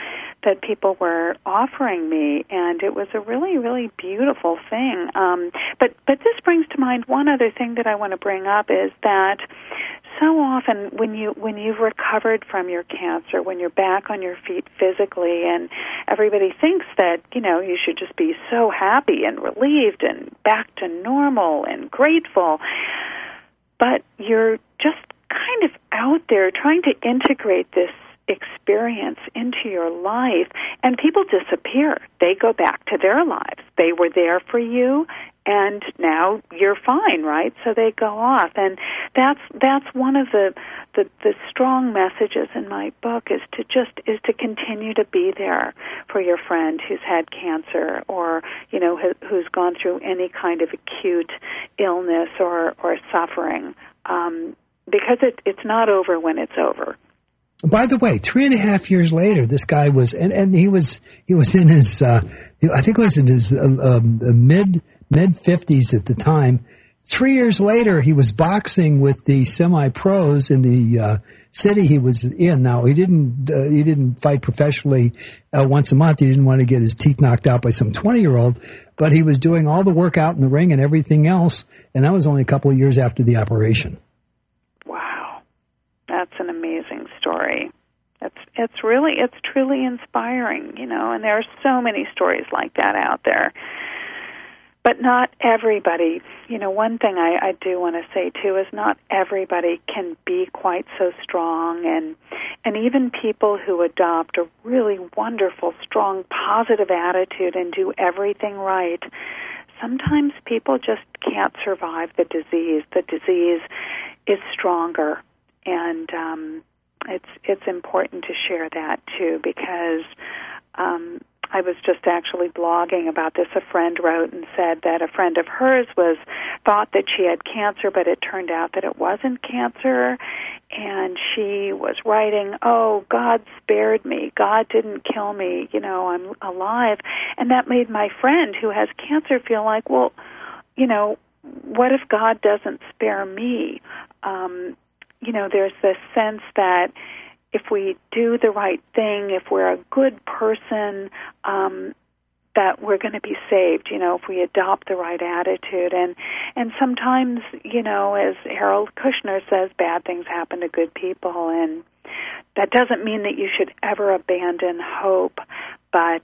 that people were offering me, and it was a really, really beautiful thing. But this brings to mind one other thing that I want to bring up is that so often when you've recovered from your cancer, when you're back on your feet physically, and everybody thinks that, you should just be so happy and relieved and back to normal and grateful, but you're just kind of out there trying to integrate this experience into your life, and people disappear. They go back to their lives. They were there for you, and now you're fine, right? So they go off, and that's one of the strong messages in my book is to continue to be there for your friend who's had cancer, or who's gone through any kind of acute illness or suffering, because it's not over when it's over. By the way, 3.5 years later, this guy was, and he was in his, I think it was in his mid 50s at the time. 3 years later, he was boxing with the semi-pros in the city he was in. Now, he didn't fight professionally once a month. He didn't want to get his teeth knocked out by some 20-year-old, but he was doing all the work out in the ring and everything else, and that was only a couple of years after the operation. That's an amazing story. It's truly inspiring, and there are so many stories like that out there. But not everybody, one thing I do want to say too is not everybody can be quite so strong, and even people who adopt a really wonderful, strong, positive attitude and do everything right, sometimes people just can't survive the disease. The disease is stronger. And it's important to share that too, because I was just actually blogging about this. A friend wrote and said that a friend of hers thought that she had cancer, but it turned out that it wasn't cancer. And she was writing, "Oh, God spared me. God didn't kill me. I'm alive." And that made my friend who has cancer feel like, well, what if God doesn't spare me? There's this sense that if we do the right thing, if we're a good person, that we're going to be saved, if we adopt the right attitude. And sometimes, as Harold Kushner says, bad things happen to good people, and that doesn't mean that you should ever abandon hope, but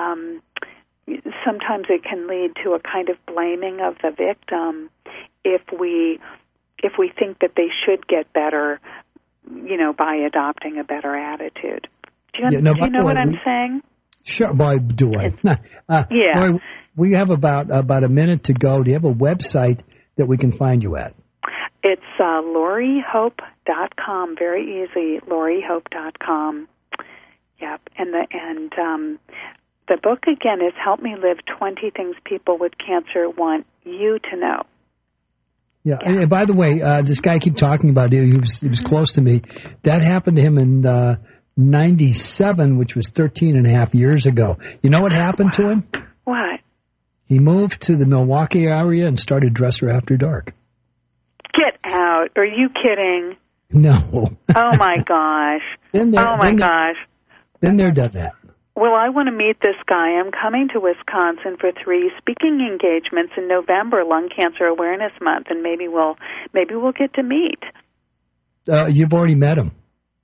sometimes it can lead to a kind of blaming of the victim if we think that they should get better, by adopting a better attitude. Do you know what I'm saying? Sure, boy, do I. Yeah. Boy, we have about a minute to go. Do you have a website that we can find you at? It's LoriHope.com. Very easy, LoriHope.com. Yep. And the book again is "Help Me Live 20 Things People with Cancer Want You to Know." Yeah. And by the way, this guy I keep talking about, he was close to me. That happened to him in 97, which was 13 and a half years ago. You know what happened to him? What? He moved to the Milwaukee area and started Dresser After Dark. Get out. Are you kidding? No. Oh, my gosh. Been there, done that. Well, I want to meet this guy. I'm coming to Wisconsin for 3 speaking engagements in November, Lung Cancer Awareness Month, and maybe we'll get to meet. You've already met him.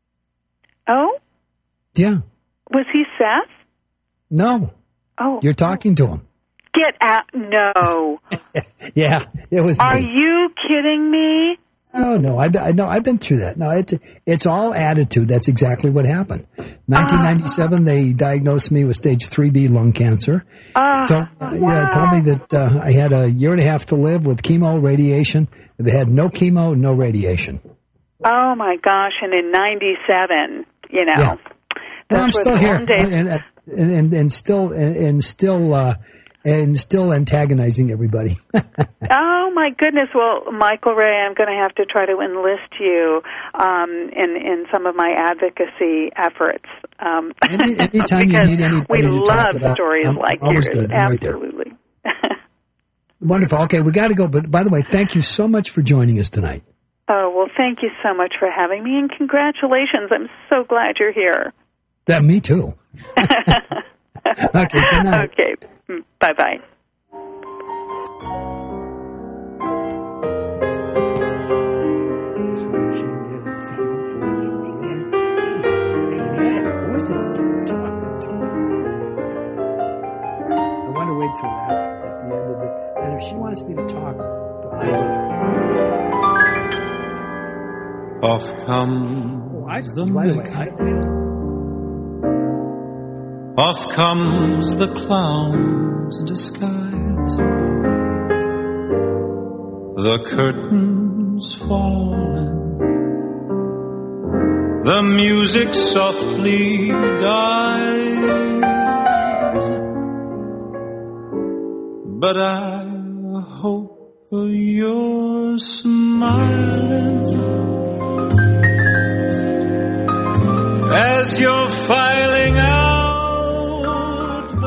Oh? Yeah. Was he Seth? No. Oh. You're talking to him. Get out. No. Yeah, it was Are me. you kidding me? Oh, no, I've been through that. No, it's all attitude. That's exactly what happened. 1997, they diagnosed me with stage 3B lung cancer. Told me that I had a year and a half to live with chemo, radiation. If I had no chemo, no radiation. Oh, my gosh, and in 97, Yeah. Well, I'm still here, and still antagonizing everybody. Oh, my goodness. Well, Michael Ray, I'm going to have to try to enlist you in some of my advocacy efforts. Anytime you need anybody we to love talk about, stories like yours. Absolutely. Right. Wonderful. Okay, we got to go. But by the way, thank you so much for joining us tonight. Oh, well, thank you so much for having me, and congratulations. I'm so glad you're here. That me too. Okay, good night. Okay, bye-bye. I want to wait till that at the end of it. And if she wants me to talk, off comes the maker. Off comes the clown's disguise. The curtains falling. The music softly dies. But I hope you're smiling as you're filing out the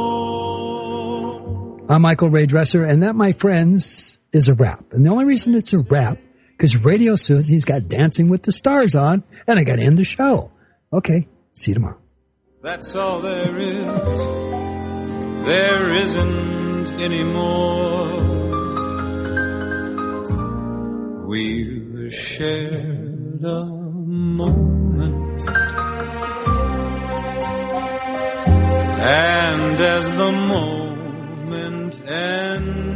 door. I'm Michael Ray Dresser, and that, my friends, is a wrap. And the only reason it's a wrap, because Radio Susie's got Dancing with the Stars on, and I got to end the show. Okay, see you tomorrow. That's all there is. There isn't any more. We've shared a moment, and as the moment ends,